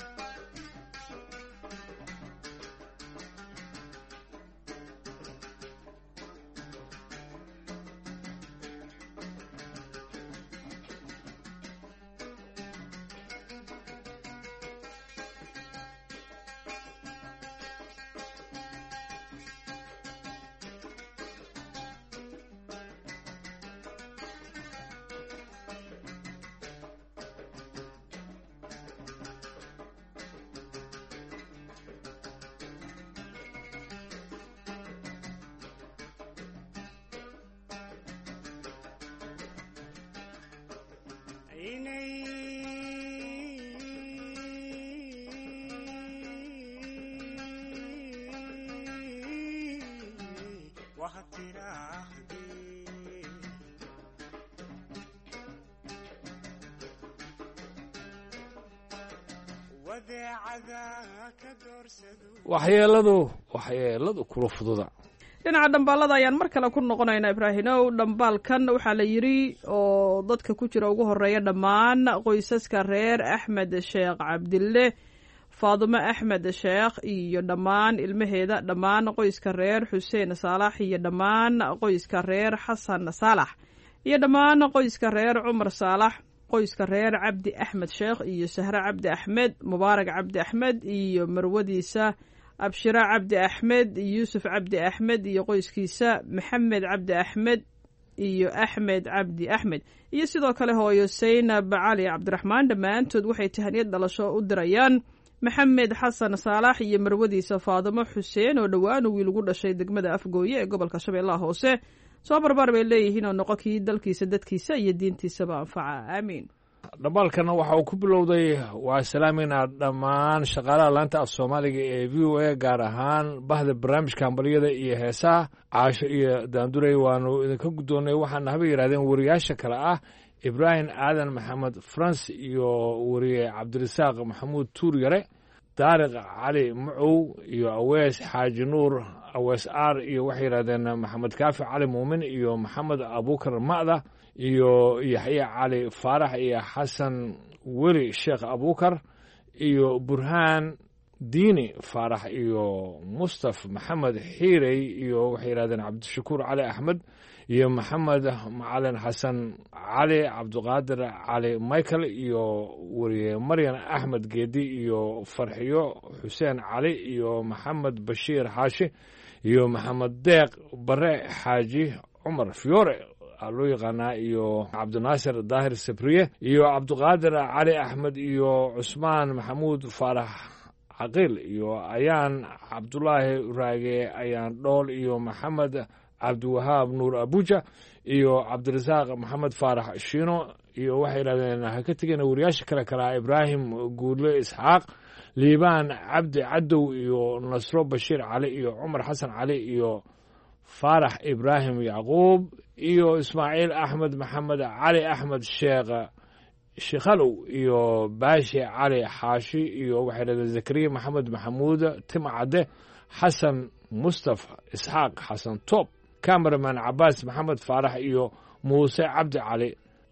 [SPEAKER 10] waxyeeladu waxyeeladu kula fududa
[SPEAKER 11] dhinaca dhambaalada ayaan mar kale ku noqonaynaa ibraahimow dhambaalkan waxaa la yidhi oo dadka ku jira ugu horeeya dhammaan qoysaska reer axmed sheekh cabdille faadumo axmed sheekh iyo dhammaan ilmaheeda dhammaan qoyska reer xuseen saalax iyo dhammaan qoyska reer xasan saalax iyo dhammaan qoyska reer cumar saalax qoyska reer cabdi axmed sheekh iyo sahre cabdi axmed mubaarak cabdi axmed iyo marwadiisa abshira cabdi axmed yuusuf cabdi axmed iyo qoyskiisa maxamed cabdi axmed iyo axmed cabdi axmed iyo sidoo kale hooyo saynab cali cabdiraxmaan dhammaantood waxay tahaniyad dhalasho u dirayaan maxamed xasan saalax iyo marwadiisa faadumo xuseen oo dhowaan wiil ugu dhashay degmada afgooye ee gobolka shabeellaha hoose soo barbaar bay leeyihiin oo noqo kii dalkiisa dadkiisa iyo diintiisaba anfaca aamiin
[SPEAKER 10] dhambaalkana waxa uu ku bilowday waa salaameynaa dhammaan shaqaalaha laanta af soomaaliga ee v o a gaar ahaan bahda barnaamijka hambalyada iyo heesaha caasho iyo daandurey waanu idinka guddoonnay waxaana haba yidhahdeen wariyaasha kale ah ibraahim aadan maxamed frans iyo wariye cabdirasaaq maxamuud tuur yare daariq cali macow iyo awees xaaji nuur awees aar iyo waxay yidhahdeen maxamed kaafi cali muumin iyo maxamed abuukar ma'da iyo yaxya cali faarax iyo xasan weli sheekh abuukar iyo burhaan diini faarax iyo mustaf maxamed xiirey iyo waxay yidhahdeen cabdishakuur cali axmed iyo maxamed macalin xasan cali cabdiqaadir cali michael iyo wariye maryan axmed geedi iyo farxiyo xuseen cali iyo maxamed bashiir xaashi iyo maxamed deeq bare xaaji cumar fiyoore loo yaqaanaa iyo cabdinaasir daahir sabriye iyo cabdiqaadir cali axmed iyo cusmaan maxamuud faarax caqiil iyo ayaan cabdulaahi raage ayaan dhool iyo maxamed cabdiwahaab nuur abuja iyo cabdirasaaq maxamed faarax shiino iyo waxay yidhahdeen ha ka tegeen wariyaasha kale kalaa ibraahim guudle isxaaq liibaan cabdi cadow iyo nasro bashiir cali iyo cumar xasan cali iyo faarax ibraahim yacquub iyo ismaaciil axmed maxamed cali axmed sheekh shikhalow iyo baashi cali xaashi iyo waxay yidhahdeen zakariya maxamed maxamuud tima cadde xasan mustafa isxaaq xasan toob cameraman cabaas maxamed faarax iyo muuse cabdi cali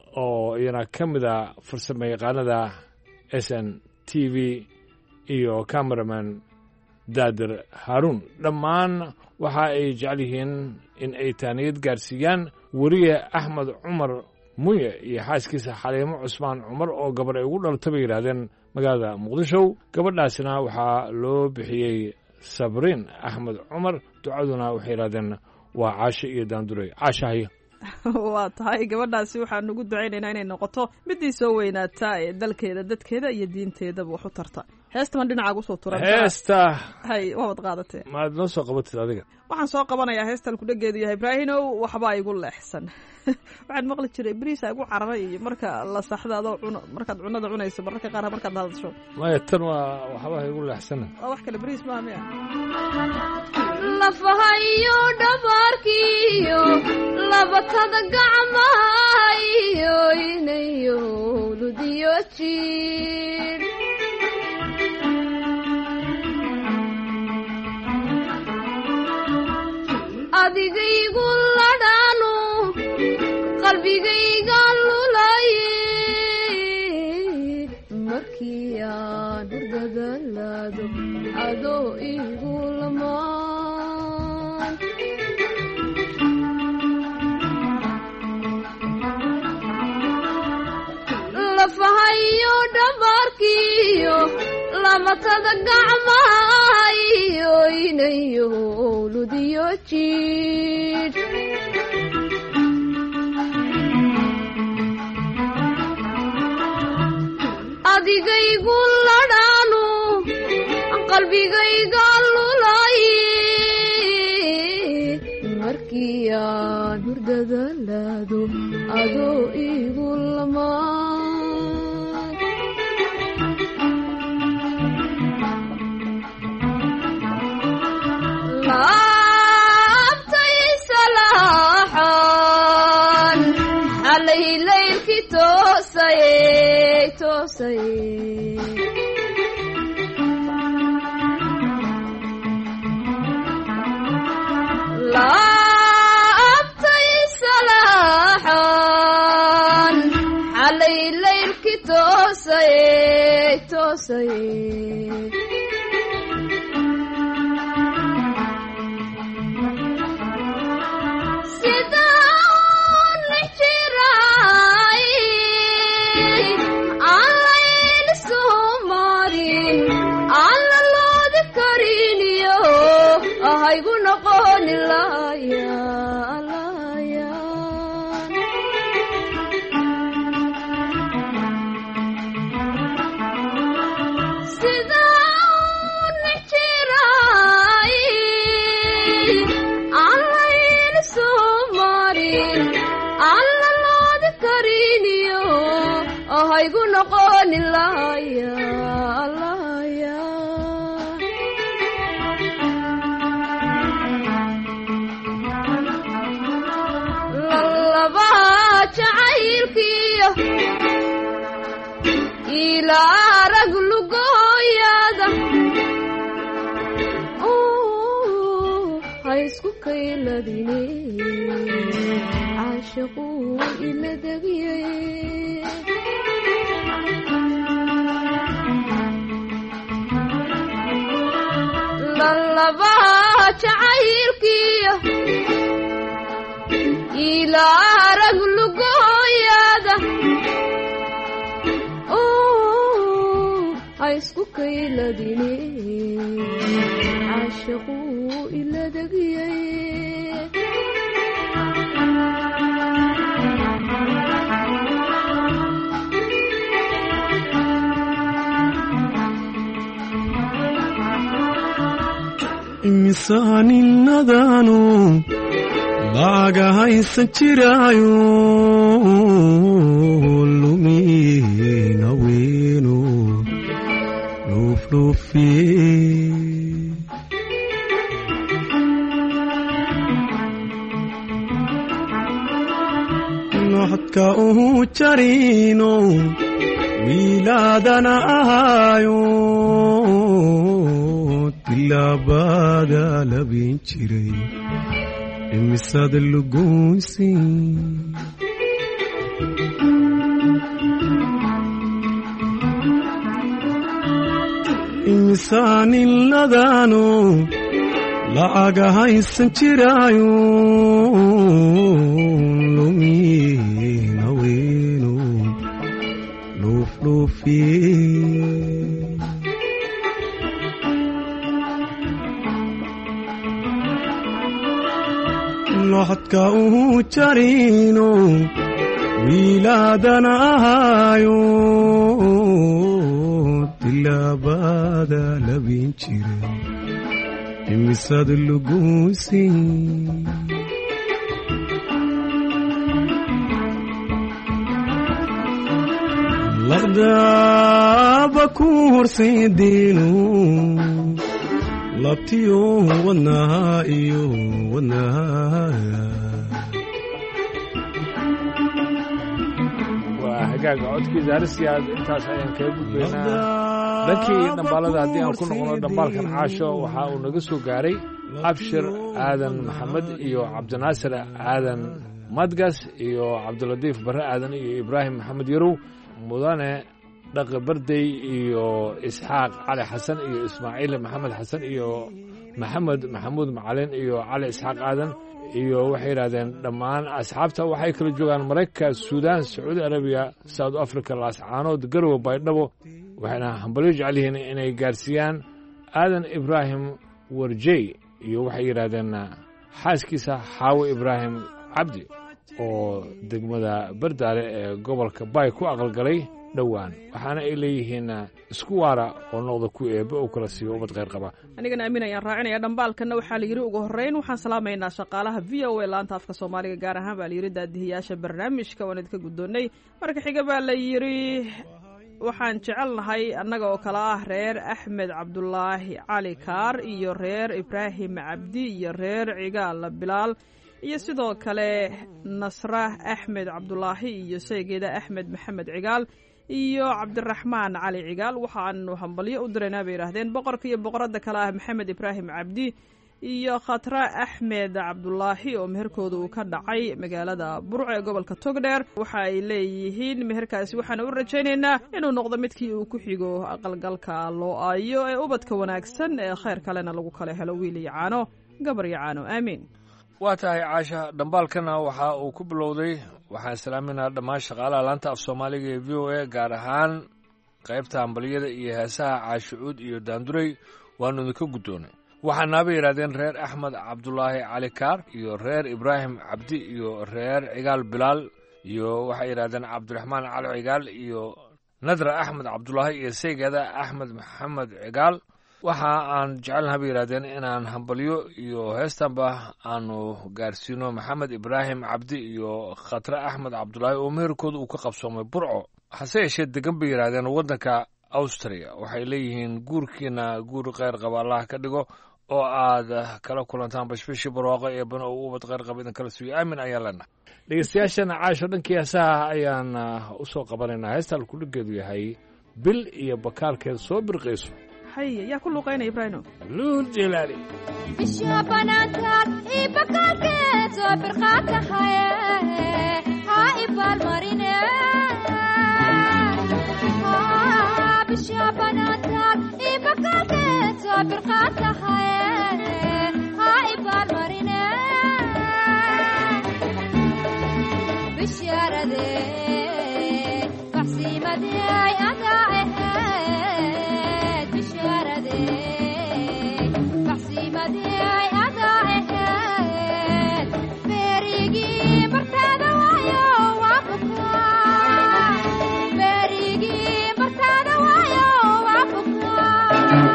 [SPEAKER 10] oo iyana ka mida farsamo yaqaanada s n t v iyo cameraman daadir haaruun dhammaan waxa ay jecel yihiin in ay taaniyad gaarsiiyaan weriye axmed cumar muye iyo xaaskiisa xaliimo cusmaan cumar oo gabar ay ugu dhalta bay yidhaahdeen magaalada muqdisho gabadhaasina waxaa loo bixiyey sabriin axmed cumar ducaduna waxay yidhahdeen waa caasho iyo daandurey caashahaya
[SPEAKER 11] waa tahay gabadhaasi waxaan ugu ducaynaynaa inay noqoto midii soo weynaata ee dalkeeda dadkeeda iyo diinteedaba wax u tarta heestaman dhinacaaga usoo turan
[SPEAKER 10] heesta
[SPEAKER 11] hay waabad qaadatee
[SPEAKER 10] maad noo soo qabatid adiga
[SPEAKER 11] waxaan soo qabanayaa heestan kudhageedu yahay ibraahinow waxbaa igu leexsan waxaan maqli jiray beriisa igu cararay iyo marka la saxda adoo cuno markaad cunada cunayso mararka qaar markaad hadasho
[SPEAKER 10] maya tan waa waxbaa igu leexsana
[SPEAKER 11] waa wax kale beriis maaha miya
[SPEAKER 13] lafahayo dhabaarkiyo labatada gacmahayo inayo ludiyo jiir adigaygu ladhaanu qalbigaygaan lulaye markii aan hurdadalaado adoo igu lamaan lafahayo dhabarkiyo lamatada gacmahayo inayo ludiyo jiidh adigaygu ladhaanu qalbigayga lulaye markii aan hurdadalaado adoo igu lamaan laabtay salaaxan xalay laylkii toosaye toosaye laabtay salaaxan xalay laylkii toosaye toosaye haygu noqoni laya laya sida nijiray allayn soo marin alla loodi kariniyo haygu noqoni laya laya jacaylkiyo ilaa rag lugooyada ha isku kayladine caashaquu ila degiyay lalaba jacaylkiyo ilaa rag lugooyada ha isku kayladine caashaquu ila degiyay
[SPEAKER 14] imisaaninnadaanu laaga haysan jiraayo lumiina weenu luufluufiye noxodka uhu jarino wiilaadana ahaayo tilaabada labin jiray imisada lugoysi imisaaninnadaanu la'aga haysan jiraayo lumiina weenu luufluufiye noxodka uhu jarino wiilaadana ahaayo tilaabada labin jiray imisada lugoysi laqdaaba ku horseediinu labtiyo wadnaha iyo wadnaha
[SPEAKER 10] waa hagaaga codkiisa arsiyaad intaas ayaan kaga gudbaynaa dhankii dhambaalada haddii aan ku noqono dhambaalkan caasho waxa uu naga soo gaaray abshir aadan maxamed iyo cabdinaasir aadan madgas iyo cabdilatiif barre aadan iyo ibraahim maxamed yarow mudane dhaqi bardey iyo isxaaq cali xasan iyo ismaaciil maxamed xasan iyo maxamed maxamuud macalin iyo cali isxaaq aadan iyo waxay yidhahdeen dhammaan asxaabta waxay kala joogaan maraykanka suudaan sacuudi arabiya south africa laascaanood garowe baydhabo waxayna hambalyo jecel yihiin inay gaarsiiyaan aadan ibraahim warjey iyo waxay yidhaahdeen xaaskiisa xaawo ibraahim cabdi oo degmada bardaale ee gobolka baay ku aqalgalay dhowaan waxaana ay leeyihiin isku waara oo noqda ku eebbe oo kala siiyo ubad kheyr qaba
[SPEAKER 11] anigana aamin ayaan raacinaya dhambaalkanna waxaa la yidhi ugu horreyn waxaan salaamaynaa shaqaalaha v o a laanta afka soomaaliga gaar ahaan baa la yidhi daadihiyaasha barnaamijka waan idinka guddoonnay marka xiga baa la yidhi waxaan jecelnahay annaga oo kale ah reer axmed cabdulaahi cali kaar iyo reer ibraahim cabdi iyo reer cigaal bilaal iyo sidoo kale nasra axmed cabdulaahi iyo saygeeda axmed maxamed cigaal iyo cabdiraxmaan cali cigaal waxaanu hambalyo u diraynaa bay yidhaahdeen boqorka iyo boqoradda kale ah maxamed ibraahim cabdi iyo khatra axmed cabdulaahi oo meherkooda uu ka dhacay magaalada burco ee gobolka togdheer waxa ay leeyihiin meherkaasi waxaana u rajaynaynaa inuu noqdo midkii uu ku xigo aqalgalka loo aayo ee ubadka wanaagsan ee kheyr kalena lagu kala helo wiil iyo caano gabar iyo caano aamiin
[SPEAKER 10] waa tahay caasha dhambaalkana waxa uu ku bilowday waxaan salaaminaha dhammaan shaqaalaha laanta af soomaaliga ee v o a gaar ahaan qaybta hambaliyada iyo heesaha caashicuud iyo daanduray waanu idinka guddoonay waxaanaaba yidhahdeen reer axmed cabdulaahi cali kaar iyo reer ibraahim cabdi iyo reer cigaal bilaal iyo waxay yidhahdeen cabdiraxmaan cali cigaal iyo nadra axmed cabdulaahi iyo saygeeda axmed maxamed cigaal waxa aan jecelnaha bay yidhahdeen inaan hambalyo iyo heestanba aanu gaarsiino maxamed ibraahim cabdi iyo khatre axmed cabdulaahi oo meherkooda uu ka qabsoomay burco hase yeeshee degan bay yidhahdeen waddanka austria waxay leeyihiin guurkiina guur kheyr qaba allah ka dhigo oo aad kala kulantaan bashbashii barwaaqo ee bano oo ubad kheyr qaba idin kala sugiyo aamin ayaan leenahay dhegeystayaashana caasho dhankii heesaha ayaan u soo qabanaynaa heesta alkudhigeedu yahay bil iyo bakaalkeed soo birqayso
[SPEAKER 11] haye yaa ku luuqaynaya ibraahimo
[SPEAKER 10] luul jilaali
[SPEAKER 13] bisha banaantaad ii bakaalkeed soo birqaata haye ha ibaalmarine bisha banaantaad ii bakaalkeed soo birqaata haye ha ibaalmarine bisharadee baxsiimadey adaa ahayd bisharadee baxsiimadey adaa ahayd beerigii martaada waayo waa bukaa beerigii martaada waayo waa bukaa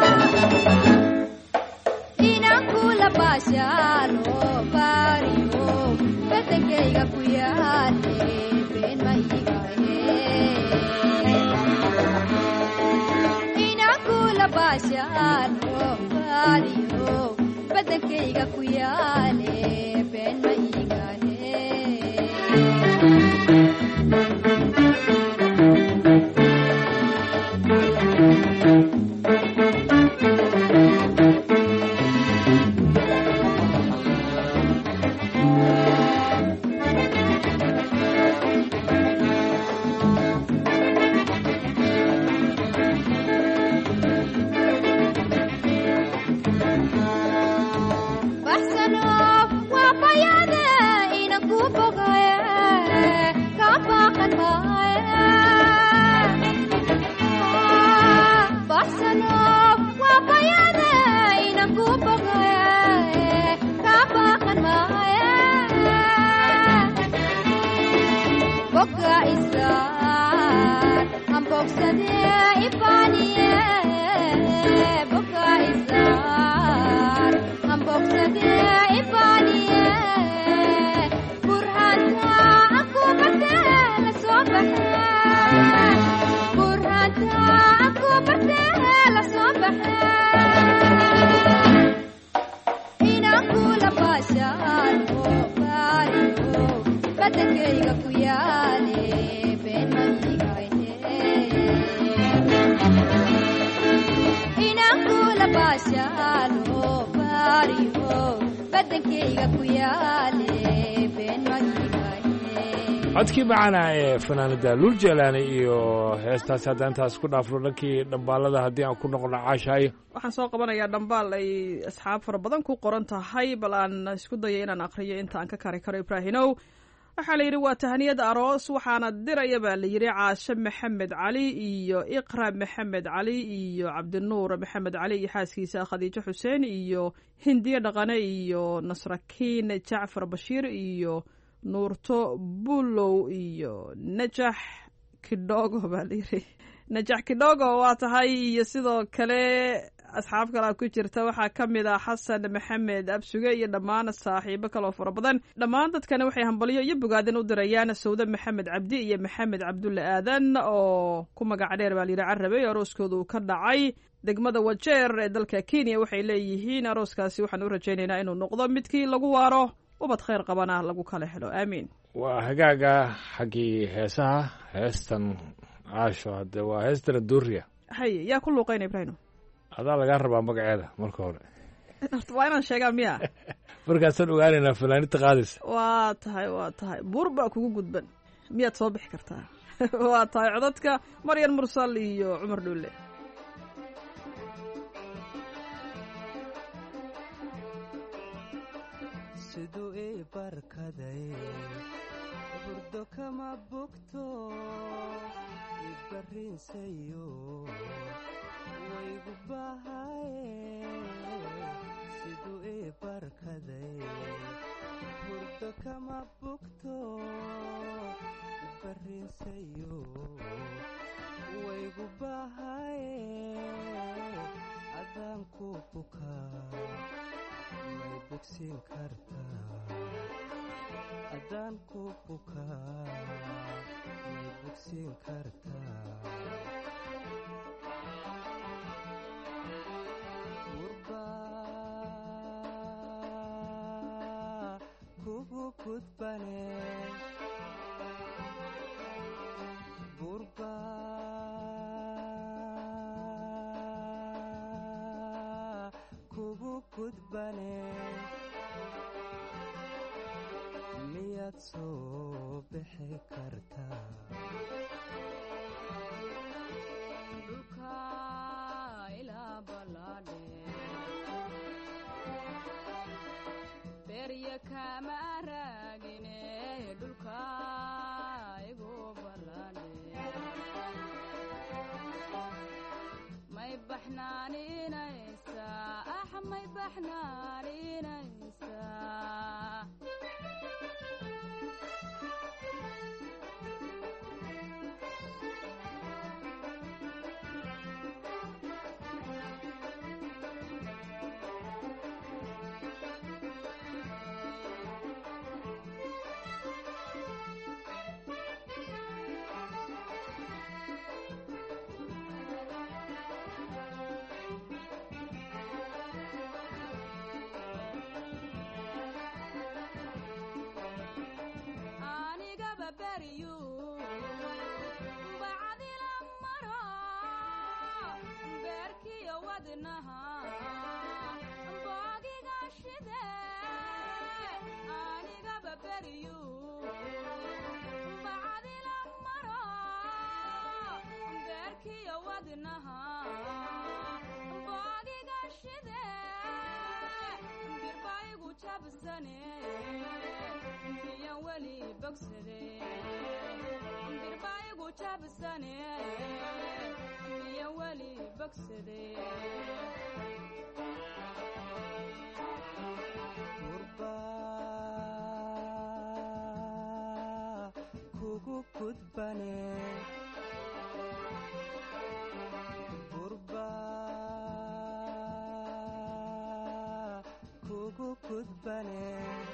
[SPEAKER 13] inaan kula baashaalo baariyo badankayga ku yaale been ma iigahe inaan kula baashaalo baariyo badankayga ku yaale been ma iigahe badankayga ku yaale been ma iigahe
[SPEAKER 10] codkii macana ee fanaanada luul jeelaani iyo heestaasi haddaan intaas ku dhaafno dhankii dhambaalada haddii aan ku noqono caashaayo
[SPEAKER 11] waxaan soo qabanayaa dhambaal ay asxaab fara badan ku qoran tahay bal aan isku dayo inaan aqriyo inta aan ka kari karo ibraahinow waxaa la yidhi waa tahniyad aroos waxaana diraya baa la yidhi caashe maxamed cali iyo iqra maxamed cali iyo cabdinuur maxamed cali iyo xaaskiisa khadiijo xuseen iyo hindiye dhaqane iyo nasrakiin jacfar bashiir iyo nuurto bulow iyo najax kidhogo baa la yidhi najax kidhogo waa tahay iyo sidoo kale asxaab kalea ku jirta waxaa ka mid ah xasan maxamed absuge iyo dhammaan saaxiibo kaloo fara badan dhammaan dadkani waxay hambalyo iyo bogaadin u dirayaan sawde maxamed cabdi iyo maxamed cabdulle aadan oo ku magac dheer baa layidhi carabe arooskooda uu ka dhacay degmada wajeer ee dalka kenya waxay leeyihiin arooskaasi waxaan u rajaynaynaa inuu noqdo midkii lagu waaro ubad khayr qabana lagu kala helo aamiin
[SPEAKER 10] waa hagaaga xaggii heesaha heestan caasho hadde waa heestana duuriya
[SPEAKER 11] haye yaa ku luuqayna ibraahim
[SPEAKER 10] adaa lagaa rabaa magaceeda marka hore
[SPEAKER 11] waa inaan sheegaa miya
[SPEAKER 10] markaasaan ogaanaynaa fanaanita qaadaysa
[SPEAKER 11] waa tahay waa tahay buur baa kugu gudban miyaad soo bixi kartaa waa tahay codadka maryan mursal iyo cumar dhulle
[SPEAKER 12] siduu ii barkaday burdo kama bogto ibarrinsayo waygu bahaye siduu ii barkaday burdo kama bogto ibarrinsayo waygu bahaye adaan ku bukaa may bogsiin kartaa adaan ku bukaa may bogsiin kartaa gurbaa kugu gudbane gurbaa kugu gudbane miyaad soo bixi kartaa
[SPEAKER 13] dhulka ilaa ballaadhe berya kama raagine dhulka igu ballaadhe may baxnaaninaysaa ah may baxnaaninaysaa birbaigu jabsane miya weli bogsade
[SPEAKER 12] gurbaa kugu gudbane gurbaa kugu gudbane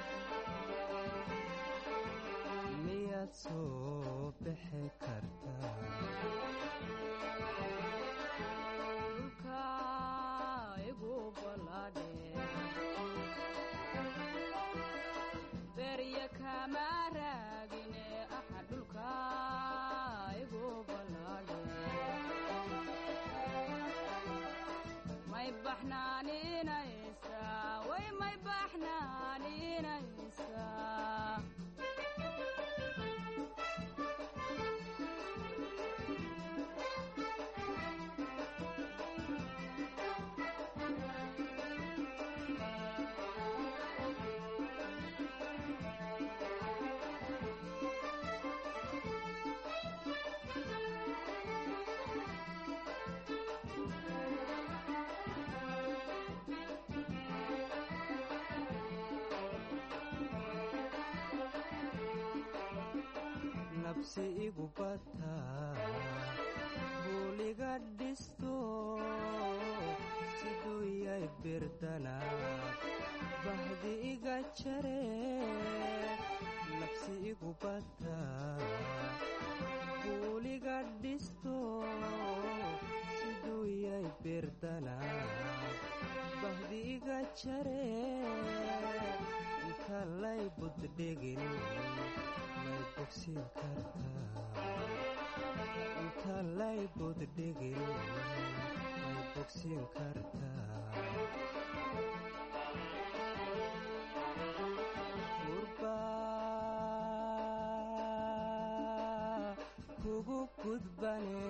[SPEAKER 12] miyaad soo bixi kartaa
[SPEAKER 13] dhulka igu ballaadhe berya kama raagine aha dhulka igu ballaadhe may baxnaaninaysaa way may baxnaaninaysaa
[SPEAKER 12] nafsi igu bataa buuliga dhisto siduu yay birdana bahdi iga jare nafsi igu bataa buuliga dhisto siduu yay birdana bahdi iga jare inta lay buddhigin may bogsin kartaa inta lay buddhigin may bogsin kartaa gurba kugu gudbane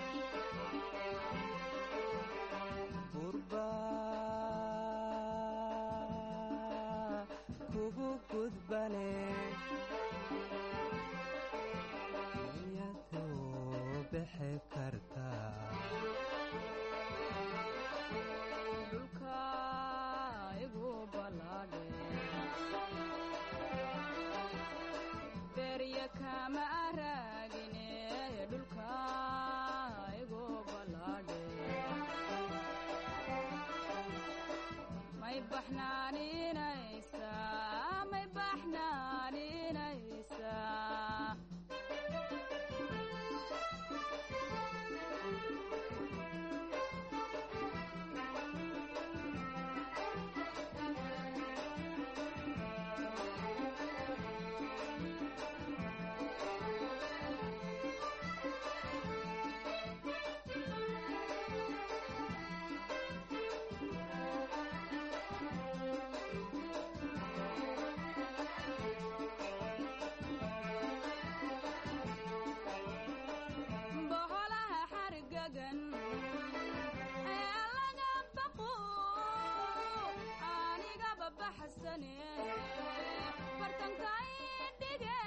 [SPEAKER 12] gurba kugu gudbane miyadoo bixi kartaa
[SPEAKER 13] dhulka igu balaadhe berya kama araagine dhulka igu balaadhe may baxnaaninaysaa may baxnaaninaysaa boholaha xargagan ee laga baqo anigaba baxsane bartankay dhige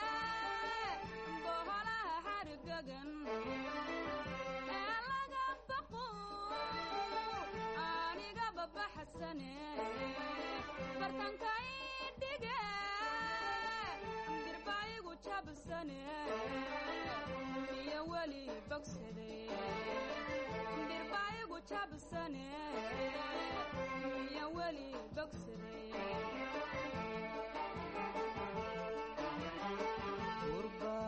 [SPEAKER 13] boholaha xargagan ee laga baqo anigaba baxsane bartankay dhige dirbaayigu jabsane miya weli bogsade dirbaayigu jabsane miya weli bogsade
[SPEAKER 12] gurba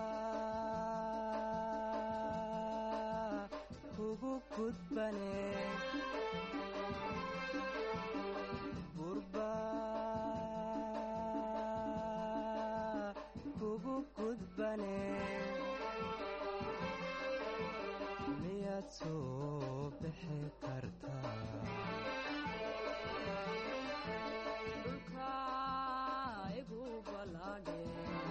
[SPEAKER 12] kugu gudbane gurba kugu gudbane miyaad soo bixi kartaa
[SPEAKER 13] dhulka igu balaadhe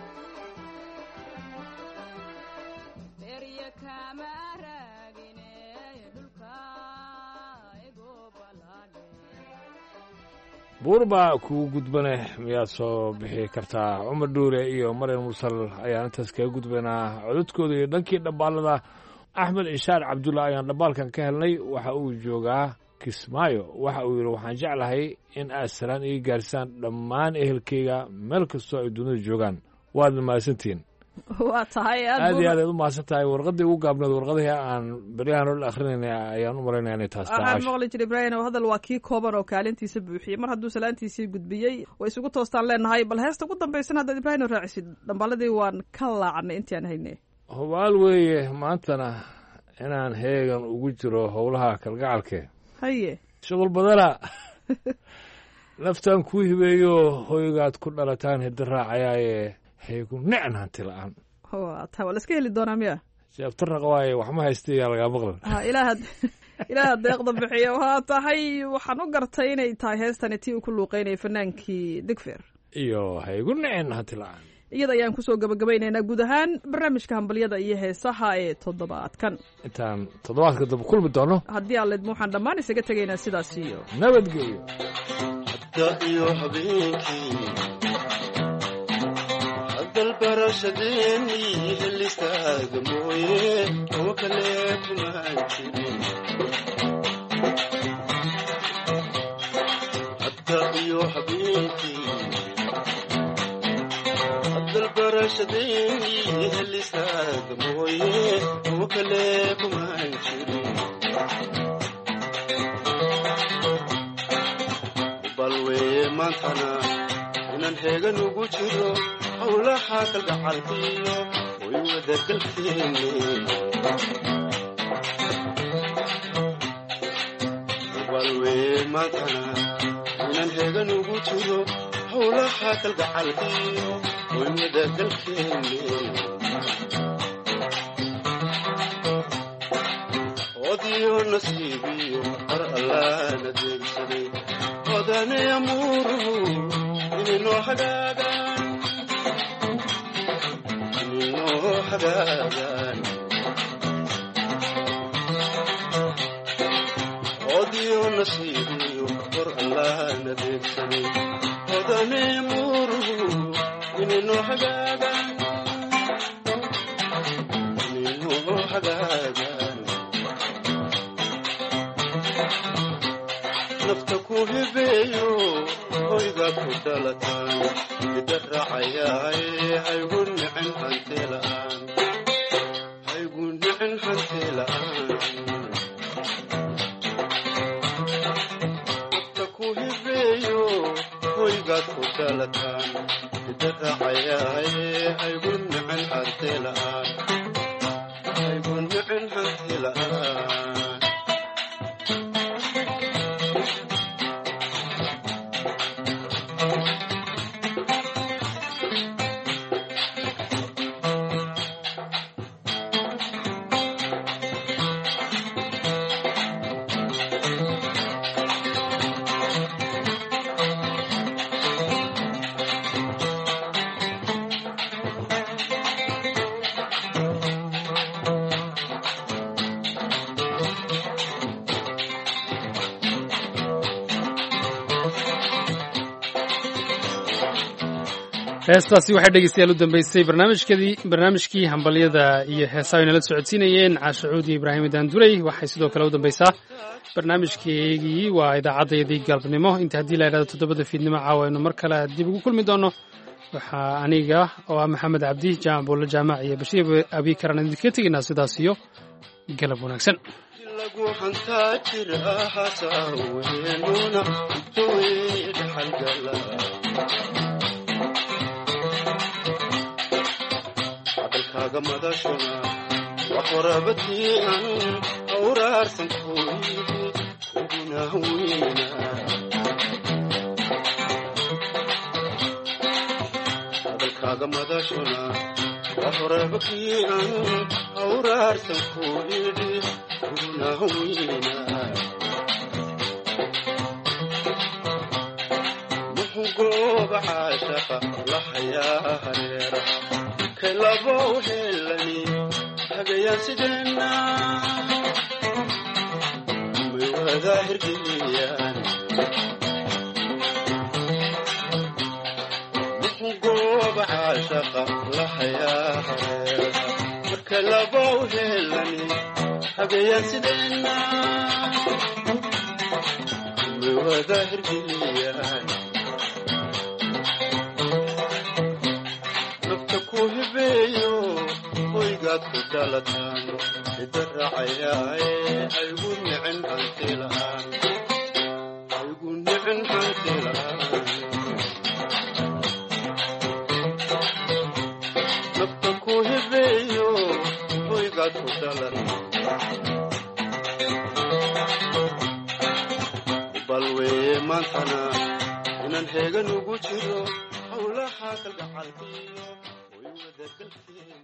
[SPEAKER 13] berya kama raagine dhulka igu balaadhe
[SPEAKER 10] buur baa kugu gudbane miyaad soo bixi kartaa cumar dhuure iyo maryan mursal ayaan intaas kaga gudbaynaa codadkooda iyo dhankii dhambaalada axmed ishaar cabdulla ayaan dhambaalkan ka helnay waxa uu joogaa kismaayo waxa uu yidhi waxaan jeclahay in aad salaan ii gaarsaan dhammaan ehelkayga meel kastoo ay dunida joogaan waadna mahadsantihiin
[SPEAKER 11] waa tahay
[SPEAKER 10] aad iyo aad aad u mahadsan tahay warqaddii ugu gaabneed warqadihii aan beryahan oo akhrinayna ayaan u malaynaya inay taas tahay
[SPEAKER 11] waxaan maqli jiray ibraahim oo hadal waa kii kooban oo kaalintiisa buuxiyey mar hadduu salaantiisii gudbiyey way isugu toostaan leenahay bal heesta ugu dambaysan haddaad ibraahim oo raacisid dhambaaladii waan ka laacnay intii aan haynay
[SPEAKER 10] hubaal weeye maantana inaan heegan ugu jiro howlaha kalgacalke
[SPEAKER 11] haye
[SPEAKER 10] shuqul badana naftaan kuu hibeeyo hoygaad ku dhalataan hidda raacayaaye heegu nicn hanti la-aan
[SPEAKER 11] waa taa waa la iska heli doonaa miya
[SPEAKER 10] sheebtaraqa waaye waxma haystayaa lagaa maqlan
[SPEAKER 11] ha ilaaha ilaaha deeqda bixiyo waa tahay waxaan u gartay inay tahay heestani tii uu ku luuqeynayay fanaankii digfeer
[SPEAKER 10] iyo heegu nicn hanti la-aan
[SPEAKER 11] iyada ayaan kusoo gabagabaynaynaa guud ahaan barnaamijka hambalyada iyo heesaha ee toddobaadkan
[SPEAKER 10] intaan toddobaadka daba kulmi doono
[SPEAKER 11] haddii aan leedmo waxaan dhammaan isaga tegaynaa sidaas iyo
[SPEAKER 10] nabadgelyo
[SPEAKER 15] hadda iyo habeenkii hadalbarashadeeni helistaaga mooye oo kale kumaan jirin hadda iyo habeenkii barashadeeni helisaad mooye oo kale kumaan jirin balweye maantana inaan heegan ugu jiro howlaha kalgacalkiyo way wadagalkeeni balweye maantana inaan heegan ugu jiro howlaha kalgacalkiyo way wadagalkeeni odiyo nasiibiyo har allaana deegsaday odane amuuruhu ininoo hagaagaan ininoo hagaagaan odiyo nasiibiyo har allaana deegsaday odane amuuruhu ininoo hagaagaan ininoo hagaagaan nafta ku hibeeyo hoyga ku dhalataan mida raacayaaye haygu nicin hantee la'aan haygu nicin hantee la'aan nafta ku hibeeyo hoygaad ku dhalataan mida raacayaaye haygu nicin hantee la'aan haygu nicin hantee la'aan
[SPEAKER 1] heestaasi waxay dhegeystayaal u dambeysay barnaamijkadii barnaamijkii hambalyada iyo heesaha aynala socodsiinayeen caasha cuudi ibraahim daanduley waxay sidoo kale u dambeysaa barnaamijkeygii waa idaacaddayadii galabnimo inta haddii la idhahdo toddobada fiidnimo caawa aynu mar kale dib ugu kulmi doono waxaa aniga oo ah maxamed cabdi jaamac buulle jaamac iyo bashiir abiikaran idinkaga tegaynaa sidaas iyo galab wanaagsan
[SPEAKER 15] lagu hantaa jira hasaaweynuna intoy dhaxalgala hadalkaaga madashuna waa qoraabadii aan awraarsan kooyidi uguna weyna hadalkaaga madashuna waa qoraabadii aan awraarsan kooyidi uguna weyna muxuu gooba caashaqa la hayaa hareera kalabow helani hagayaan sideenna may wada hirgeliyaan muxuu gooba caashaqa la hayaa hareera markalabow helani hagayaan sideenna may wada hirgeliyaan hoygaad ku dhalataan ida raacayaaye haygu nicin hantee la'aan haygu nicin hantee la'aan nafta ku hibeeyo hoygaad ku dhalataan balweye maantana inaan heegan ugu jiro howlaha kalgacalkiyo way wadagalkeen